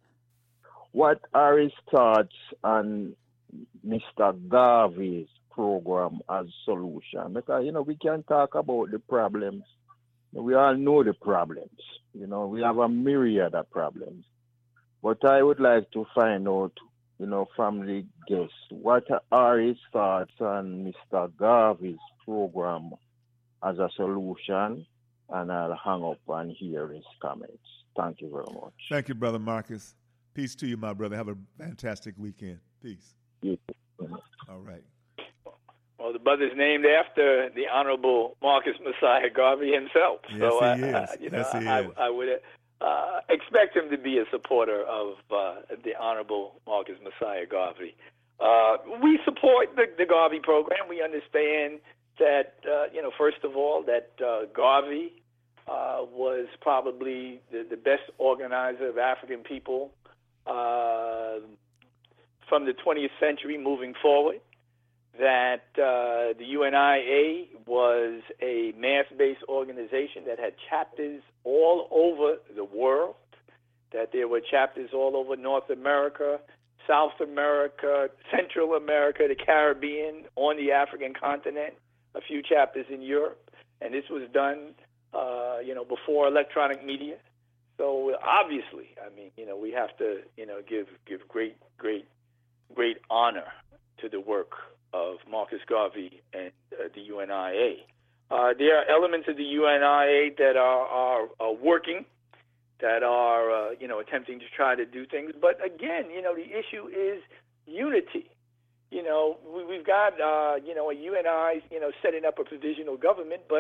what are his thoughts on Mister Garvey's program as solution? Because, you know, we can talk about the problems. We all know the problems. You know, we have a myriad of problems. But I would like to find out, you know, from the guests, what are his thoughts on Mister Garvey's program as a solution? And I'll hang up and hear his comments. Thank you very much. Thank you, Brother Marcus. Peace to you, my brother. Have a fantastic weekend. Peace. Yes. All right. Well, the brother's named after the Honorable Marcus Messiah Garvey himself. Yes, so, he uh, is. uh, you know, Yes, he I, is. I would uh, expect him to be a supporter of uh, the Honorable Marcus Messiah Garvey. Uh, we support the, the Garvey program. We understand that, uh, you know, first of all, that uh, Garvey uh, was probably the, the best organizer of African people uh, from the twentieth century moving forward, that uh, the U N I A was a mass-based organization that had chapters all over the world, that there were chapters all over North America, South America, Central America, the Caribbean, on the African continent, a few chapters in Europe, and this was done, uh, you know, before electronic media. So obviously, I mean, you know, we have to, you know, give give great, great, great honor to the work of Marcus Garvey and uh, the U N I A. Uh, there are elements of the U N I A that are are, are working, that are, uh, you know, attempting to try to do things. But again, you know, the issue is unity. You know, we, we've got, uh, you know, a U N I, you know, setting up a provisional government, but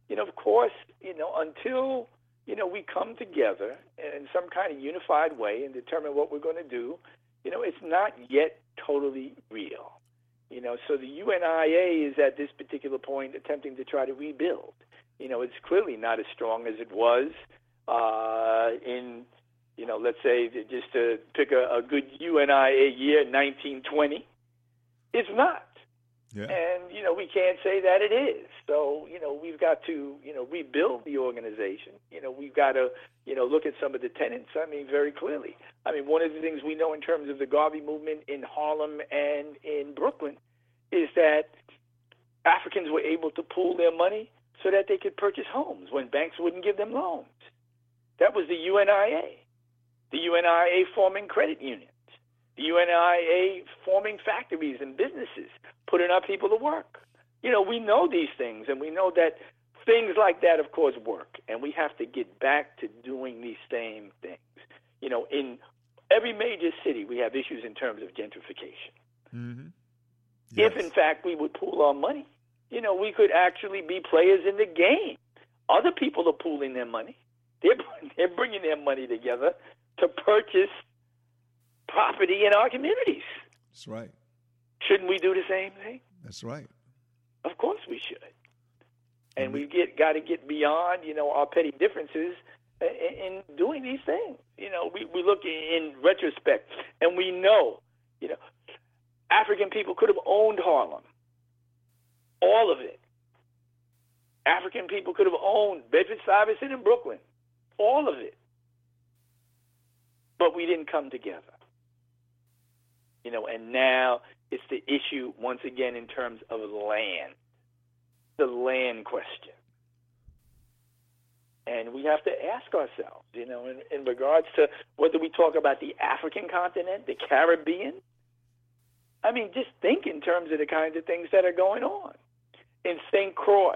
you know, of course, you know, until, you know, we come together in some kind of unified way and determine what we're going to do, you know, it's not yet totally real. You know, so the U N I A is at this particular point attempting to try to rebuild. You know, it's clearly not as strong as it was uh, in, you know, let's say just to pick a, a good U N I A year, nineteen twenty. It's not. Yeah. And, you know, we can't say that it is. So, you know, we've got to, you know, rebuild the organization. You know, we've got to, you know, look at some of the tenets, I mean, very clearly. I mean, one of the things we know in terms of the Garvey movement in Harlem and in Brooklyn is that Africans were able to pool their money so that they could purchase homes when banks wouldn't give them loans. That was the U N I A. The U N I A forming credit unions. The U N I A forming factories and businesses, putting our people to work. You know, we know these things, and we know that things like that, of course, work. And we have to get back to doing these same things. You know, in every major city, we have issues in terms of gentrification. Mm-hmm. Yes. If, in fact, we would pool our money, you know, we could actually be players in the game. Other people are pooling their money. They're, they're bringing their money together to purchase property in our communities. That's right. Shouldn't we do the same thing? That's right. Of course we should. And we get got to get beyond, you know, our petty differences in, in doing these things. You know, we, we look in retrospect, and we know, you know, African people could have owned Harlem, all of it. African people could have owned Bedford-Stuyvesant and Brooklyn, all of it. But we didn't come together. You know, and now it's the issue, once again, in terms of land, the land question. And we have to ask ourselves, you know, in, in regards to whether we talk about the African continent, the Caribbean. I mean, just think in terms of the kinds of things that are going on. In Saint Croix,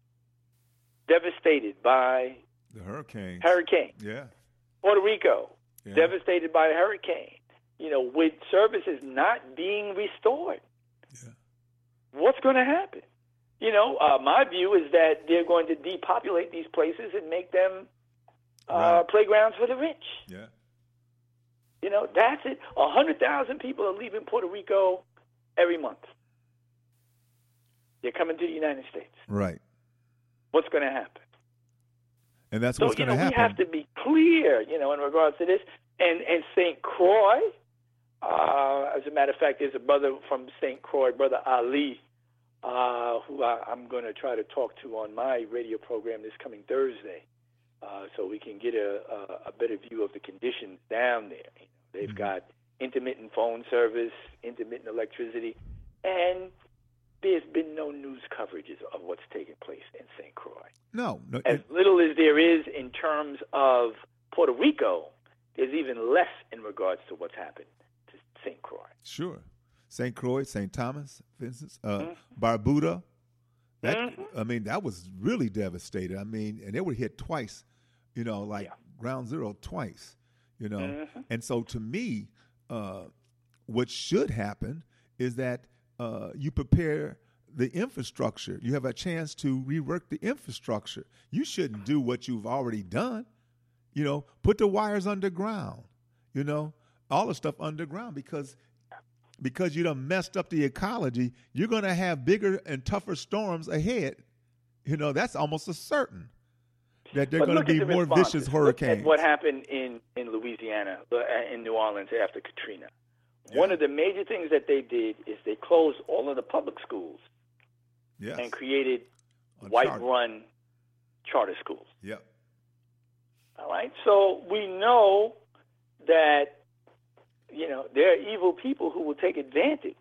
devastated by the hurricane. Hurricane. Yeah. Puerto Rico, yeah. devastated by a hurricane. You know, with services not being restored. Yeah. What's going to happen? You know, uh, my view is that they're going to depopulate these places and make them uh, right. playgrounds for the rich. Yeah. You know, that's it. one hundred thousand people are leaving Puerto Rico every month. They're coming to the United States. Right. What's going to happen? And that's so, what's going to know, happen. We have to be clear, you know, in regards to this. And, and Saint Croix, uh, as a matter of fact, there's a brother from Saint Croix, Brother Ali, uh, who I, I'm going to try to talk to on my radio program this coming Thursday, uh, so we can get a, a, a better view of the conditions down there. You know, they've mm-hmm. got intermittent phone service, intermittent electricity, and there's been no news coverage of what's taking place in Saint Croix. No. no as it, little as there is in terms of Puerto Rico, there's even less in regards to what's happened to Saint Croix. Sure. Saint Croix, Saint Thomas, for instance, uh, mm-hmm. Barbuda. That mm-hmm. I mean, that was really devastating. I mean, and they were hit twice, you know, like yeah. ground zero twice, you know. Mm-hmm. And so to me, uh, what should happen is that uh, you prepare the infrastructure. You have a chance to rework the infrastructure. You shouldn't do what you've already done. You know, put the wires underground, you know, all the stuff underground because because you done messed up the ecology, you're going to have bigger and tougher storms ahead. You know, that's almost a certain that they're going to be more responses. vicious hurricanes. Look at what happened in, in Louisiana, in New Orleans after Katrina. Yeah. One of the major things that they did is they closed all of the public schools yes. and created On white-run charter schools. Yep. All right, so we know that, you know, there are evil people who will take advantage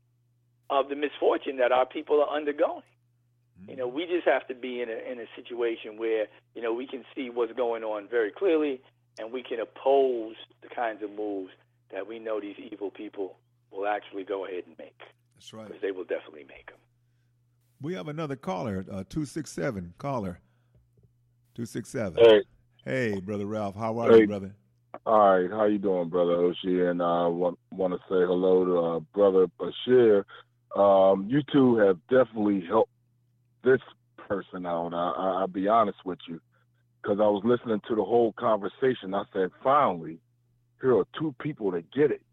of the misfortune that our people are undergoing. Mm-hmm. You know, we just have to be in a in a situation where, you know, we can see what's going on very clearly, and we can oppose the kinds of moves that we know these evil people will actually go ahead and make. That's right. Because they will definitely make them. We have another caller, uh, two six seven, caller, two six seven. Hey. Hey, Brother Ralph, how are hey. you, brother? All right, how you doing, Brother Oshie? And I want, want to say hello to uh, Brother Bashir. Um, you two have definitely helped this person out. I, I, I'll be honest with you, because I was listening to the whole conversation. I said, finally, here are two people that get it.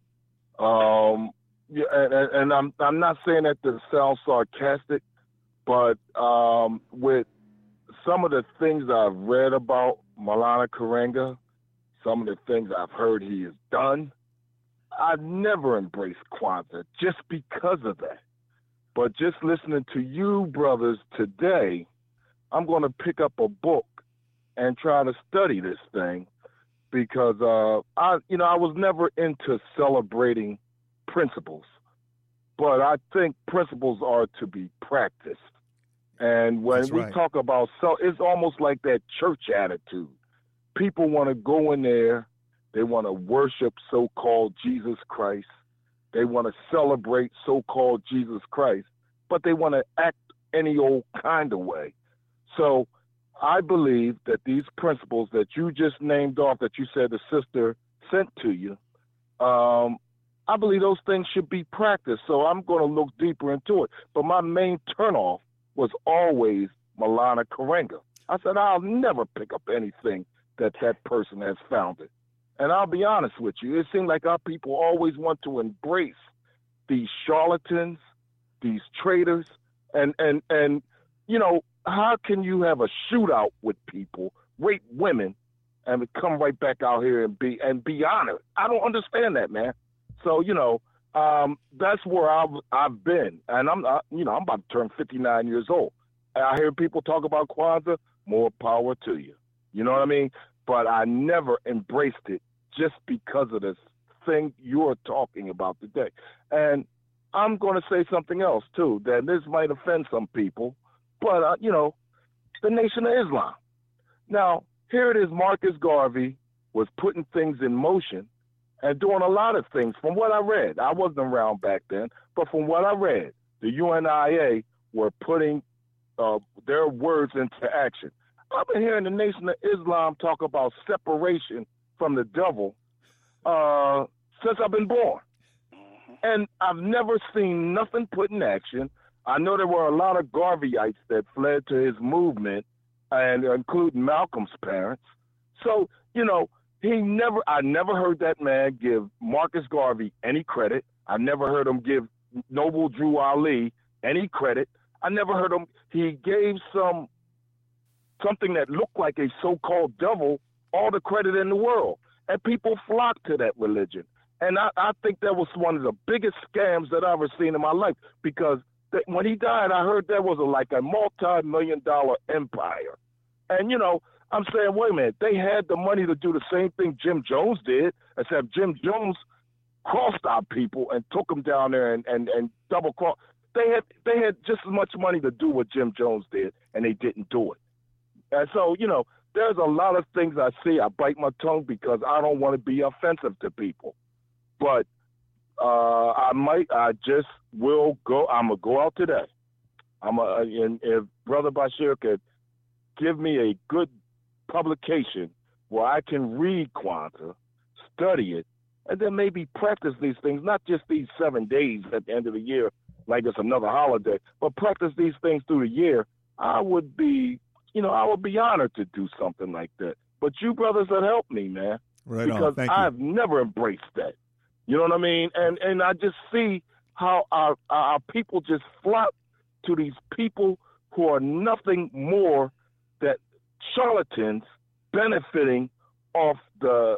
Um, yeah, and, and I'm I'm not saying that to sound sarcastic, but um, with some of the things I've read about Maulana Karenga, some of the things I've heard he has done, I've never embraced Kwanzaa just because of that. But just listening to you brothers today, I'm going to pick up a book and try to study this thing, because uh, I, you know, I was never into celebrating principles, but I think principles are to be practiced. And when That's we right. talk about, so it's almost like that church attitude. People want to go in there, they want to worship so-called Jesus Christ, they want to celebrate so-called Jesus Christ, but they want to act any old kind of way. So I believe that these principles that you just named off, that you said the sister sent to you, um, I believe those things should be practiced. So I'm going to look deeper into it. But my main turnoff was always Maulana Karenga. I said, I'll never pick up anything that that person has founded. And I'll be honest with you, it seems like our people always want to embrace these charlatans, these traitors, and, and, and you know, how can you have a shootout with people, rape women, and come right back out here and be and be honored? I don't understand that, man. So, you know, um, that's where I've I've been, and I'm not, you know, I'm about to turn fifty-nine years old. And I hear people talk about Kwanzaa. More power to you. You know what I mean? But I never embraced it just because of this thing you're talking about today. And I'm going to say something else too. That this might offend some people. But, uh, you know, the Nation of Islam. Now, here it is, Marcus Garvey was putting things in motion and doing a lot of things. From what I read, I wasn't around back then, but from what I read, the U N I A were putting uh, their words into action. I've been hearing the Nation of Islam talk about separation from the devil uh, since I've been born. And I've never seen nothing put in action. I know there were a lot of Garveyites that fled to his movement, and including Malcolm's parents. So, you know, he never, I never heard that man give Marcus Garvey any credit. I never heard him give Noble Drew Ali any credit. I never heard him, he gave some, something that looked like a so-called devil all the credit in the world. And people flocked to that religion. And I, I think that was one of the biggest scams that I've ever seen in my life, because that when he died, I heard that was a, like a multi-million dollar empire. And, you know, I'm saying, wait a minute, they had the money to do the same thing Jim Jones did, except Jim Jones crossed our people and took them down there and, and, and double cross. They had they had just as much money to do what Jim Jones did, and they didn't do it. And so, you know, there's a lot of things I see. I bite my tongue because I don't want to be offensive to people. But uh, I might, I just will go, I'm going to go out today. I'm a, and if Brother Bashir could give me a good publication where I can read Kwanzaa, study it, and then maybe practice these things, not just these seven days at the end of the year, like it's another holiday, but practice these things through the year, I would be, you know, I would be honored to do something like that. But you brothers have helped me, man. Right because on. Thank you. I've never embraced that. You know what I mean? And and I just see how our our people just flock to these people who are nothing more than charlatans benefiting off the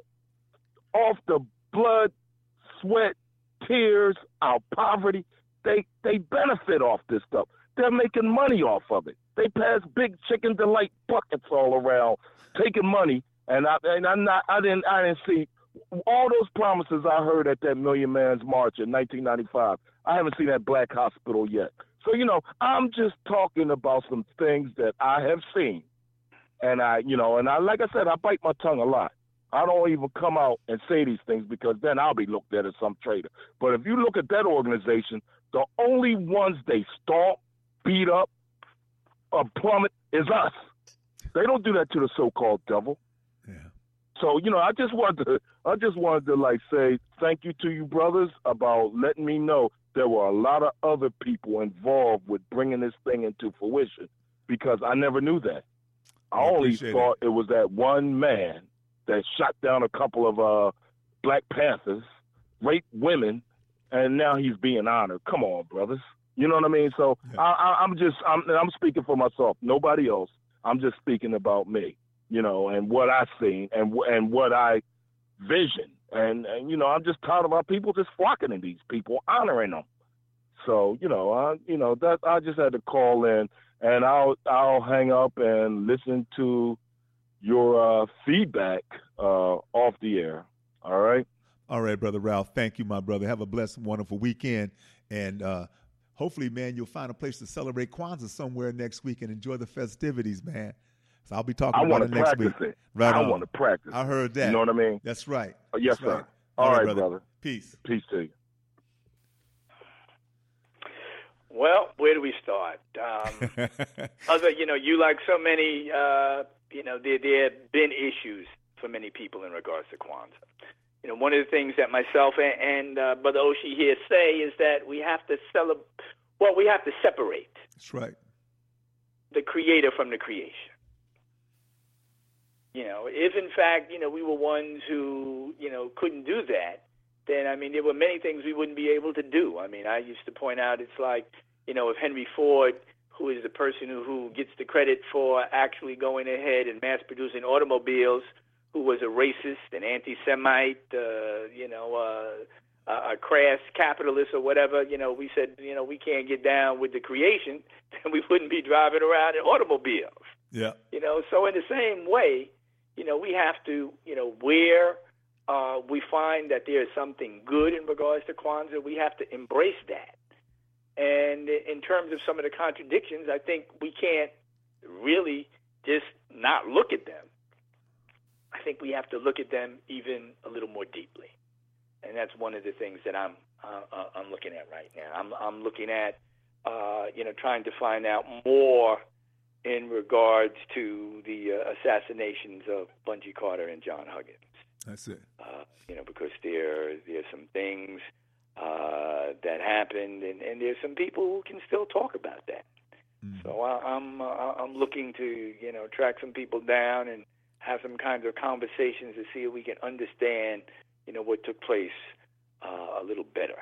off the blood, sweat, tears, our poverty. They they benefit off this stuff. They're making money off of it. They pass big chicken delight buckets all around, taking money. And I and I'm not. I didn't. I didn't see all those promises I heard at that Million Man's March in nineteen ninety-five. I haven't seen that black hospital yet. So you know, I'm just talking about some things that I have seen, and I, you know, and I, like I said, I bite my tongue a lot. I don't even come out and say these things because then I'll be looked at as some traitor. But if you look at that organization, the only ones they stomp, beat up, or plummet is us. They don't do that to the so-called devil. Yeah. So, you know, I just wanted to, I just wanted to like say thank you to you brothers about letting me know there were a lot of other people involved with bringing this thing into fruition. because I never knew that. I, I only appreciate thought it. it was that one man that shot down a couple of uh, Black Panthers, raped women, and now he's being honored. Come on, brothers. You know what I mean? So Yeah. I, I, I'm just, I'm, I'm speaking for myself. Nobody else. I'm just speaking about me, you know, and what I seen and and what I vision. And, and, you know, I'm just tired of our people just flocking to these people, honoring them. So, you know, I, you know, that I just had to call in, and I'll, I'll hang up and listen to your uh, feedback uh, off the air. All right. All right, Brother Ralph. Thank you, my brother. Have a blessed, wonderful weekend. And uh, hopefully, man, you'll find a place to celebrate Kwanzaa somewhere next week and enjoy the festivities, man. So I'll be talking I about want it to next practice week. it. Right I on. want to practice. I heard that. You know what I mean? That's right. Oh, yes, That's right. sir. All, All right, brother. brother. Peace. Peace to you. Well, where do we start? Um, other, you know, you like so many, uh, you know, there there have been issues for many people in regards to Kwanzaa. You know, one of the things that myself and, and uh, Brother Oshie here say is that we have to celebrate. Well, we have to separate. That's right. The creator from the creation. You know, if in fact, you know, we were ones who, you know, couldn't do that, then, I mean, there were many things we wouldn't be able to do. I mean, I used to point out it's like, you know, if Henry Ford, who is the person who, who gets the credit for actually going ahead and mass-producing automobiles, who was a racist, an anti-Semite, uh, you know, uh, a crass capitalist or whatever, you know, we said, you know, we can't get down with the creation, then we wouldn't be driving around in automobiles. Yeah. You know, so in the same way, you know, we have to, you know, where uh, we find that there is something good in regards to Kwanzaa, we have to embrace that. And in terms of some of the contradictions, I think we can't really just not look at them. I think we have to look at them even a little more deeply. And that's one of the things that I'm uh, I'm looking at right now. I'm I'm looking at, uh, you know, trying to find out more in regards to the uh, assassinations of Bungie Carter and John Huggins. That's it. Uh, you know, because there there's some things uh, that happened, and, and there's some people who can still talk about that. Mm. So I, I'm uh, I'm looking to you know track some people down and have some kinds of conversations to see if we can understand you know what took place uh, a little better.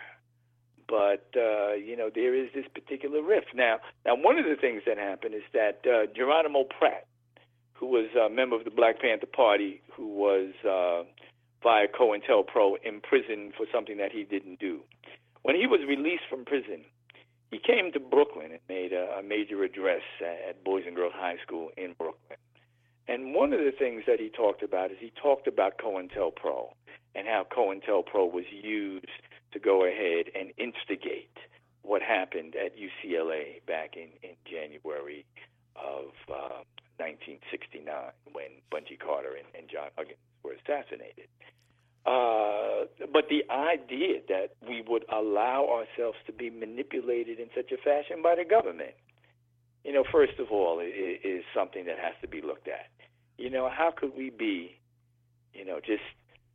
But uh, you know there is this particular rift now. Now one of the things that happened is that uh, Geronimo Pratt, who was a member of the Black Panther Party, who was uh, via COINTELPRO imprisoned for something that he didn't do. When he was released from prison, he came to Brooklyn and made a, a major address at Boys and Girls High School in Brooklyn. And one of the things that he talked about is he talked about COINTELPRO and how COINTELPRO was used to go ahead and instigate what happened at U C L A back in, in January of uh, nineteen sixty-nine when Bungie Carter and, and John Huggins were assassinated. Uh, but the idea that we would allow ourselves to be manipulated in such a fashion by the government, you know, first of all, is, is something that has to be looked at. You know, how could we be, you know, just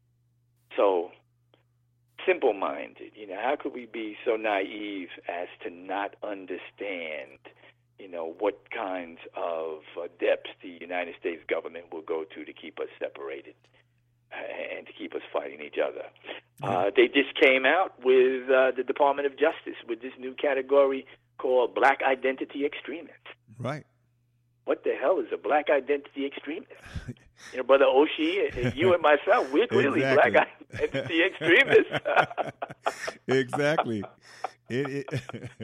so simple-minded? You know, how could we be so naive as to not understand, you know, what kinds of uh, depths the United States government will go to to keep us separated and to keep us fighting each other. Uh, they just came out with uh, the Department of Justice with this new category called Black Identity Extremists. Right. What the hell is a Black Identity Extremist? You know, Brother Oshie, you and myself, we're clearly Exactly. Black Identity Extremists. Exactly. It, it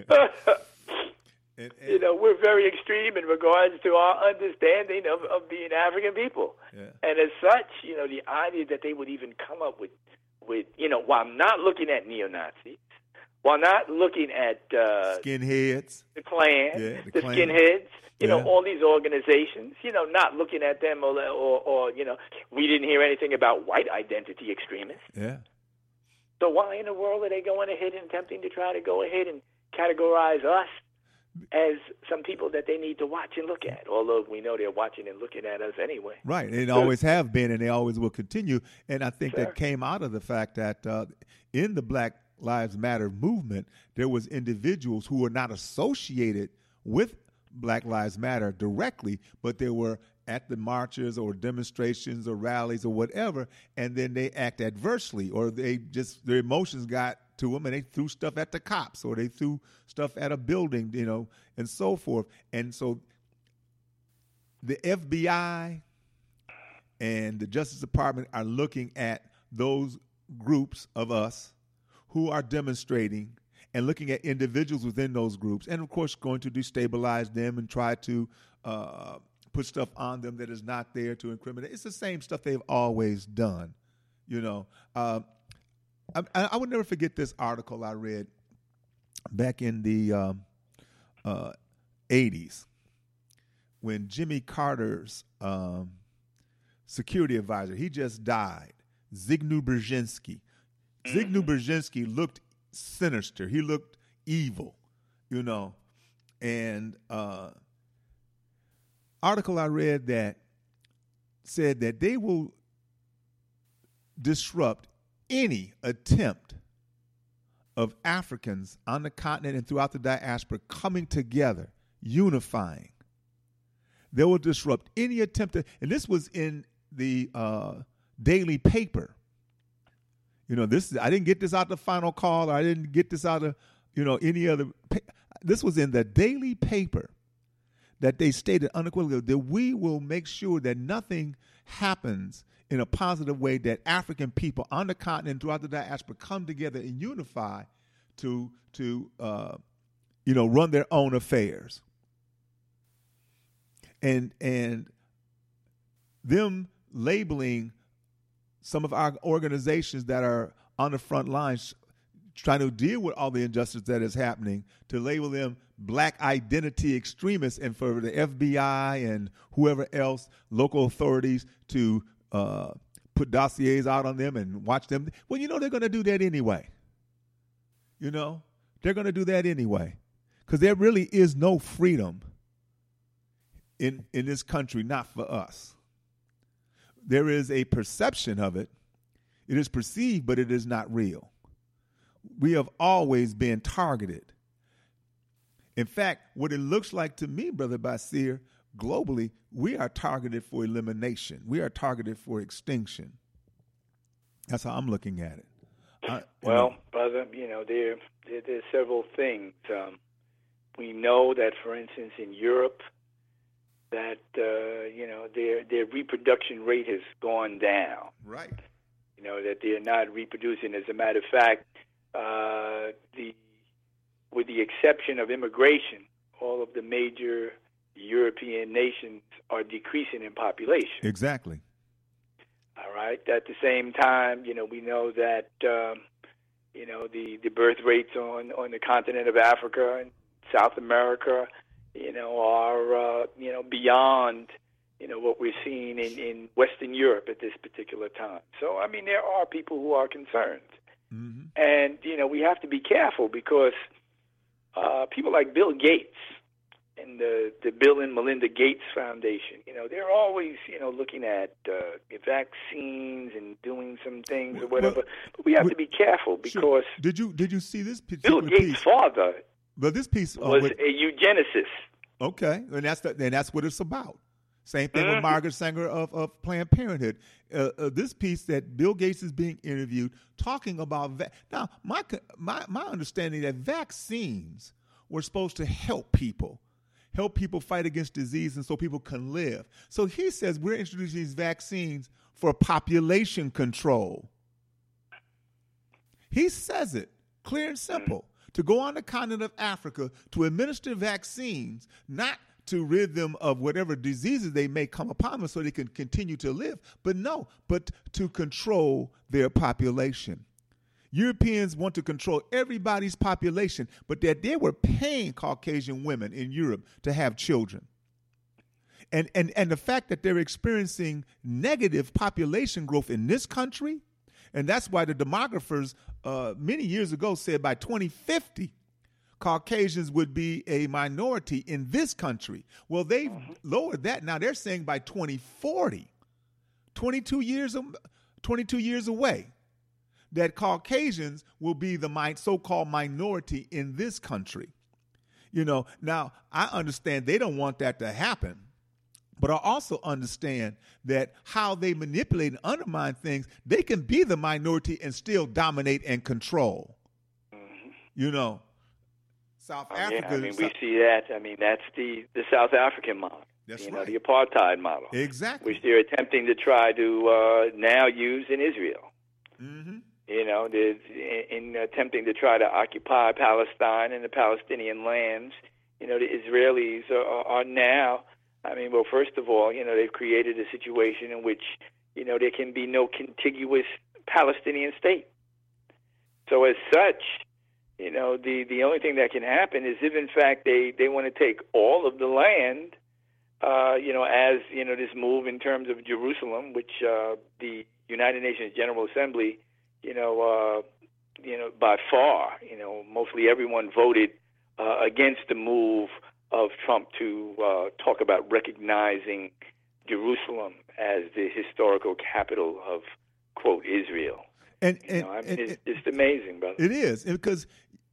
And, and, you know, we're very extreme in regards to our understanding of, of being African people. Yeah. And as such, you know, the idea that they would even come up with, with you know, while not looking at neo-Nazis, while not looking at uh, skinheads, the Klan, yeah, the the Klan. skinheads, you know, Yeah. all these organizations, you know, not looking at them or, or, or, you know, we didn't hear anything about white identity extremists. Yeah. So why in the world are they going ahead and attempting to try to go ahead and categorize us as some people that they need to watch and look at, although we know they're watching and looking at us anyway. Right. They always have been, and they always will continue. And I think Sure. that came out of the fact that uh, in the Black Lives Matter movement, there was individuals who were not associated with Black Lives Matter directly, but they were at the marches or demonstrations or rallies or whatever, and then they act adversely, or they just, their emotions got to them and they threw stuff at the cops, or they threw stuff at a building, you know, and so forth. And so the F B I and the Justice Department are looking at those groups of us who are demonstrating and looking at individuals within those groups, and of course going to destabilize them and try to uh, put stuff on them that is not there to incriminate. It's the same stuff they've always done, you know. Uh, I, I would never forget this article I read back in the um, uh, eighties when Jimmy Carter's um, security advisor, he just died, Zygmunt Brzezinski. Zygmunt Brzezinski looked sinister. He looked evil, you know. And uh, article I read that said that they will disrupt any attempt of Africans on the continent and throughout the diaspora coming together, unifying. They will disrupt any attempt to, and this was in the uh, daily paper. You know, this I didn't get this out the Final Call, or I didn't get this out of, you know, any other. This was in the daily paper that they stated unequivocally that we will make sure that nothing happens in a positive way, that African people on the continent throughout the diaspora come together and unify to to uh, you know, run their own affairs. And and them labeling some of our organizations that are on the front lines trying to deal with all the injustice that is happening, to label them black identity extremists, and for the F B I and whoever else, local authorities, to uh, put dossiers out on them and watch them. Well, you know, they're going to do that anyway. You know, they're going to do that anyway, because there really is no freedom in in this country, not for us. There is a perception of it. It is perceived, but it is not real. We have always been targeted. In fact, what it looks like to me, Brother Basir, globally, we are targeted for elimination. We are targeted for extinction. That's how I'm looking at it. I, well, know, brother, you know, there, there there's several things. Um, we know that, for instance, in Europe, that uh, you know, their their reproduction rate has gone down. Right. You know, that they're not reproducing. As a matter of fact, uh, the with the exception of immigration, all of the major European nations are decreasing in population. Exactly. All right. At the same time, you know, we know that um, you know, the, the birth rates on, on the continent of Africa and South America, you know, are uh, you know, beyond, you know, what we're seeing in, in Western Europe at this particular time. So, I mean, there are people who are concerned. Mm-hmm. And, you know, we have to be careful, because uh, people like Bill Gates and the, the Bill and Melinda Gates Foundation, you know, they're always, you know, looking at uh, vaccines and doing some things or whatever. Well, but we have well, to be careful, because sure. did you did you see this Bill Gates' piece? father but this piece uh, was with, a eugenicist. Okay, and that's the, and that's what it's about. Same thing mm-hmm. with Margaret Sanger of, of Planned Parenthood. Uh, uh, this piece that Bill Gates is being interviewed talking about va- now my my my understanding that vaccines were supposed to help people, help people fight against disease, and so people can live. So he says we're introducing these vaccines for population control. He says it clear and simple. Mm-hmm. To go on the continent of Africa to administer vaccines, not to rid them of whatever diseases they may come upon them so they can continue to live, but no, but to control their population. Europeans want to control everybody's population, but that they were paying Caucasian women in Europe to have children. And, and, and the fact that they're experiencing negative population growth in this country, and that's why the demographers uh, many years ago said by twenty fifty, Caucasians would be a minority in this country. Well, they've mm-hmm. lowered that. Now they're saying by twenty forty, twenty-two years, twenty-two years away, that Caucasians will be the mi- so-called minority in this country. You know, now I understand they don't want that to happen, but I also understand that how they manipulate and undermine things, they can be the minority and still dominate and control. Mm-hmm. You know, South oh, Africa. Yeah, I mean, we see that. I mean, that's the, the South African model. That's you right. know, the apartheid model. Exactly. Which they're attempting to try to uh, now use in Israel. Mm-hmm. You know, in, in attempting to try to occupy Palestine and the Palestinian lands, you know, the Israelis are, are now, I mean, well, first of all, you know, they've created a situation in which, you know, there can be no contiguous Palestinian state. So as such, you know, the, the only thing that can happen is if, in fact, they, they want to take all of the land, uh, you know, as, you know, this move in terms of Jerusalem, which uh, the United Nations General Assembly, you know, uh, you know, by far, you know, mostly everyone voted uh, against the move of Trump to uh, talk about recognizing Jerusalem as the historical capital of, quote, Israel. And, you and, know, I mean, and it's just amazing, brother. It is, because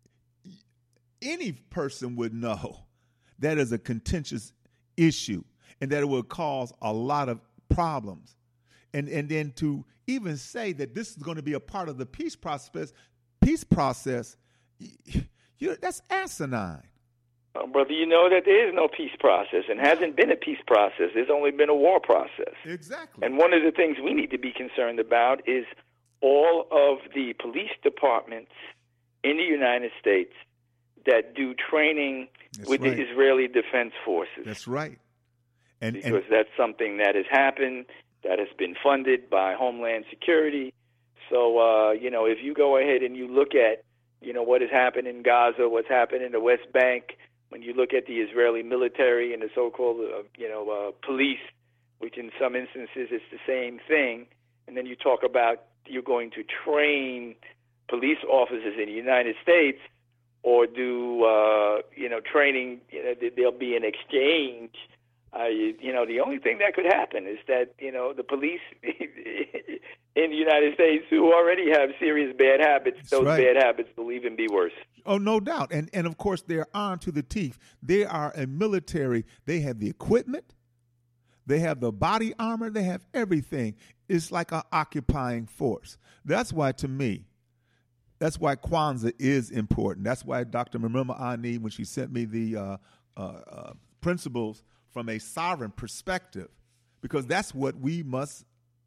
any person would know that is a contentious issue and that it will cause a lot of problems. And and then to even say that this is going to be a part of the peace process, peace process, you, that's asinine. Oh, brother, you know that there is no peace process and hasn't been a peace process. There's only been a war process. Exactly. And one of the things we need to be concerned about is all of the police departments in the United States that do training that's with right. the Israeli Defense Forces. That's right. And because and, that's something that has happened, that has been funded by Homeland Security. So, uh, you know, if you go ahead and you look at, you know, what has happened in Gaza, what's happened in the West Bank, when you look at the Israeli military and the so-called, uh, you know, uh, police, which in some instances it's the same thing, and then you talk about you're going to train police officers in the United States or do, uh, you know, training, you know, there'll be an exchange. Uh, you, you know, the only thing that could happen is that, you know, the police in the United States who already have serious bad habits, That's those right. bad habits will even be worse. Oh, no doubt. And, and of course, they're armed to the teeth. They are a military. They have the equipment. They have the body armor. They have everything. It's like an occupying force. That's why, to me, that's why Kwanzaa is important. That's why Doctor Mamrema Ani, when she sent me the uh, uh, uh, principles from a sovereign perspective, because that's what we must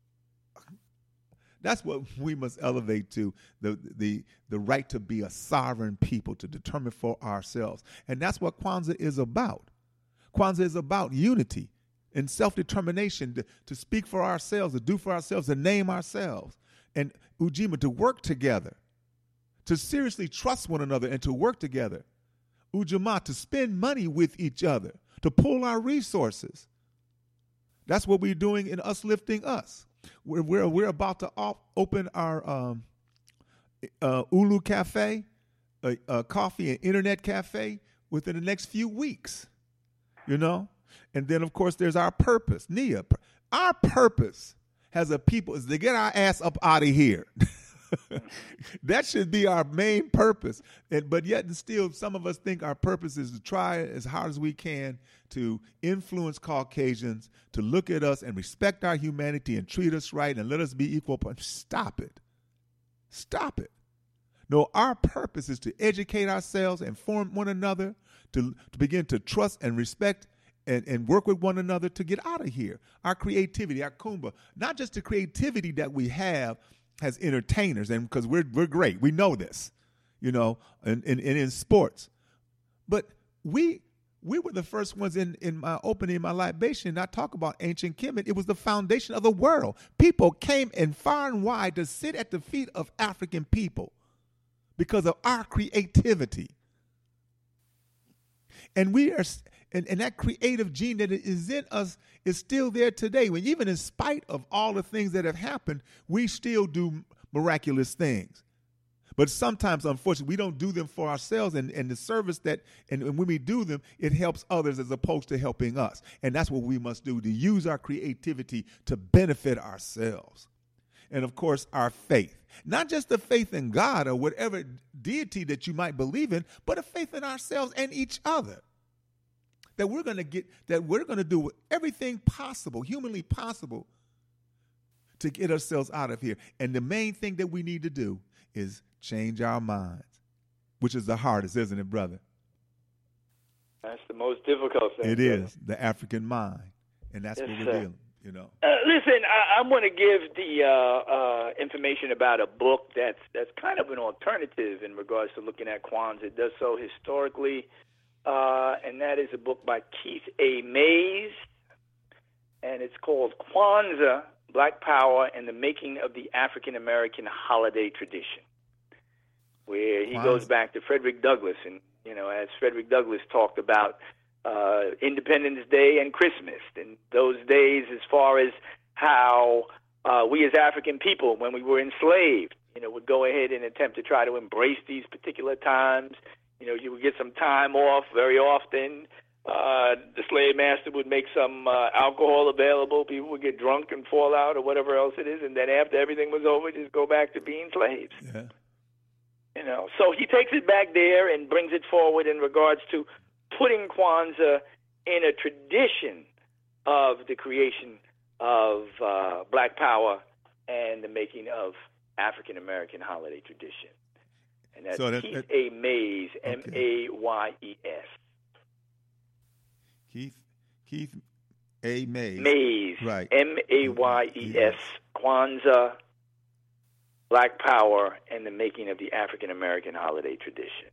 that's what we must elevate to, the the the right to be a sovereign people, to determine for ourselves. And that's what Kwanzaa is about. Kwanzaa is about unity and self-determination, to, to speak for ourselves, to do for ourselves, to name ourselves. And Ujima, to work together, to seriously trust one another and to work together. Ujamaa, to spend money with each other, to pool our resources. That's what we're doing in Us Lifting Us. We're we're, we're about to op- open our um, uh, Ulu Cafe, a, a coffee and internet cafe within the next few weeks. You know, and then of course there's our purpose, Nia. Our purpose as a people is to get our ass up out of here. That should be our main purpose. And, but yet and still, some of us think our purpose is to try as hard as we can to influence Caucasians to look at us and respect our humanity and treat us right and let us be equal. Stop it. Stop it. No, our purpose is to educate ourselves, inform one another, to, to begin to trust and respect and, and work with one another to get out of here. Our creativity, our Kumba, not just the creativity that we have as entertainers, and because we're we're great, we know this, you know, and, and, and in sports, but we we were the first ones in, in my opening, my libation, I talk about ancient Kemet. It was the foundation of the world. People came in far and wide to sit at the feet of African people because of our creativity. And we are, and, and that creative gene that is in us is still there today. When even in spite of all the things that have happened, we still do miraculous things. But sometimes, unfortunately, we don't do them for ourselves, and, and the service that, and, and when we do them, it helps others as opposed to helping us. And that's what we must do, to use our creativity to benefit ourselves. and of course, our faith. Not just the faith in God or whatever deity that you might believe in, but a faith in ourselves and each other. That we're going to get, that we're going to do everything possible, humanly possible, to get ourselves out of here. And the main thing that we need to do is change our minds, which is the hardest, isn't it, brother? That's the most difficult thing. It brother. is, the African mind. And that's Yes, what we're sir. dealing, you know. Uh, listen, I, I want to give the uh, uh, information about a book that's that's kind of an alternative in regards to looking at Kwanzaa. It does so historically, uh, and that is a book by Keith A. Mays, and it's called Kwanzaa, Black Power and the Making of the African American Holiday Tradition, where he Kwanzaa. goes back to Frederick Douglass, and you know, as Frederick Douglass talked about uh, Independence Day and Christmas, and those days as far as how uh, we as African people, when we were enslaved, you know, would go ahead and attempt to try to embrace these particular times. You know, you would get some time off very often. Uh, the slave master would make some uh, alcohol available. People would get drunk and fall out or whatever else it is, and then after everything was over, just go back to being slaves. Yeah. You know, so he takes it back there and brings it forward in regards to putting Kwanzaa in a tradition of the creation of uh, Black Power and the making of African American holiday tradition. And that's So that- Keith that- A. Mays, Okay. M A Y E S. Keith Keith A. Mays. Mays, Right. M A Y E S, Kwanzaa, Black Power, and the Making of the African American Holiday Tradition.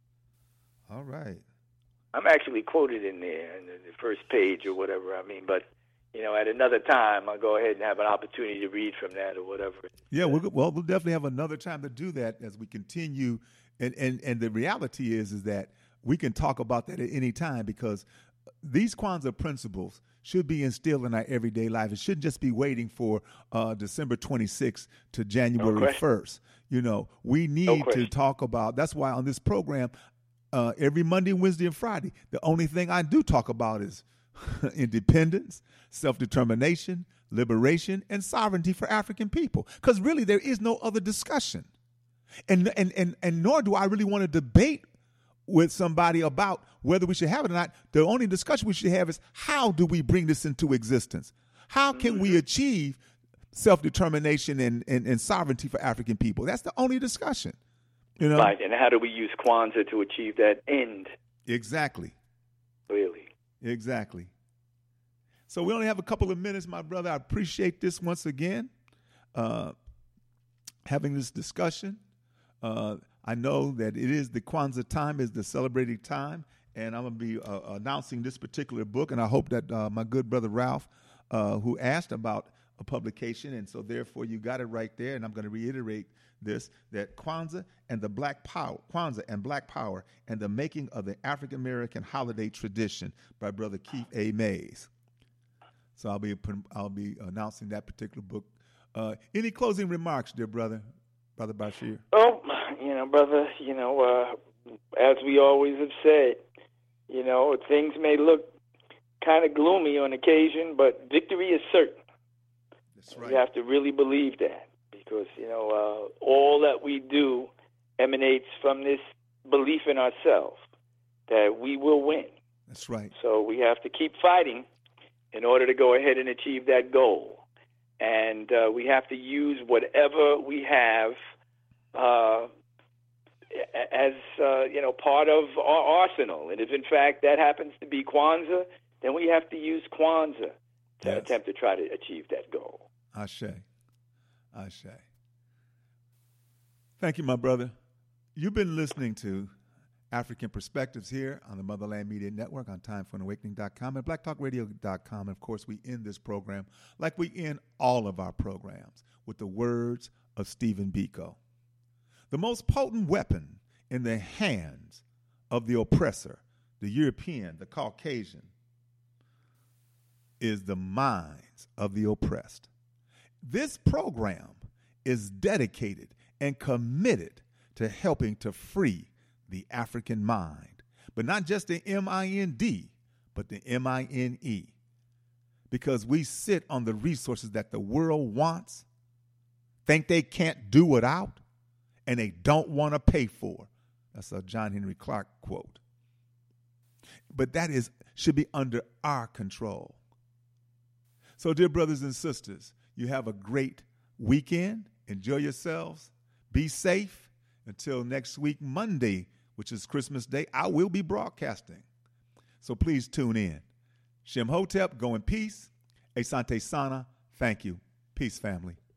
All right. I'm actually quoted in there in the the first page or whatever. I mean, but you know, at another time, I'll go ahead and have an opportunity to read from that or whatever. Yeah, we'll, well, we'll definitely have another time to do that as we continue. And, and, and the reality is, is that we can talk about that at any time, because these Kwanzaa principles should be instilled in our everyday life. It shouldn't just be waiting for uh, December twenty-sixth to January No first. You know, we need No to question. talk about, that's why on this program, uh, every Monday, Wednesday, and Friday, the only thing I do talk about is independence, self-determination, liberation, and sovereignty for African people. Because really, there is no other discussion. And, and, and, and nor do I really want to debate with somebody about whether we should have it or not. The only discussion we should have is, how do we bring this into existence? How can we achieve self-determination and, and, and sovereignty for African people? That's the only discussion. You know? Right, and how do we use Kwanzaa to achieve that end? Exactly. Really. Exactly. So we only have a couple of minutes, my brother. I appreciate this once again, uh, having this discussion. Uh, I know that it is the Kwanzaa time, is the celebrating time, and I'm going to be uh, announcing this particular book, and I hope that uh, my good brother Ralph, uh, who asked about a publication, and so therefore you got it right there, and I'm going to reiterate this, that Kwanzaa and the Black Power, Kwanzaa and Black Power and the Making of the African American Holiday Tradition by Brother Keith A. Mays. So I'll be I'll be announcing that particular book. Uh, any closing remarks, dear brother, Brother Bashir? Oh, you know, brother, you know, uh, as we always have said, you know, things may look kind of gloomy on occasion, but victory is certain. That's right. We have to really believe that, because, you know, uh, all that we do emanates from this belief in ourselves that we will win. That's right. So we have to keep fighting in order to go ahead and achieve that goal. And uh, we have to use whatever we have uh, as, uh, you know, part of our arsenal. And if, in fact, that happens to be Kwanzaa, then we have to use Kwanzaa to Yes. attempt to try to achieve that goal. Ashe. Ashe. Thank you, my brother. You've been listening to African Perspectives here on the Motherland Media Network on time for an awakening dot com and black talk radio dot com. And, of course, we end this program like we end all of our programs with the words of Stephen Biko. The most potent weapon in the hands of the oppressor, the European, the Caucasian, is the minds of the oppressed. This program is dedicated and committed to helping to free the African mind, but not just the M I N D, but the M I N E, because we sit on the resources that the world wants think they can't do without, and they don't want to pay for. That's a John Henry Clark quote. But that is should be under our control. So, dear brothers and sisters, you have a great weekend. Enjoy yourselves. Be safe. Until next week, Monday, which is Christmas Day, I will be broadcasting. So please tune in. Shem Hotep, go in peace. Asante Sana, thank you. Peace, family.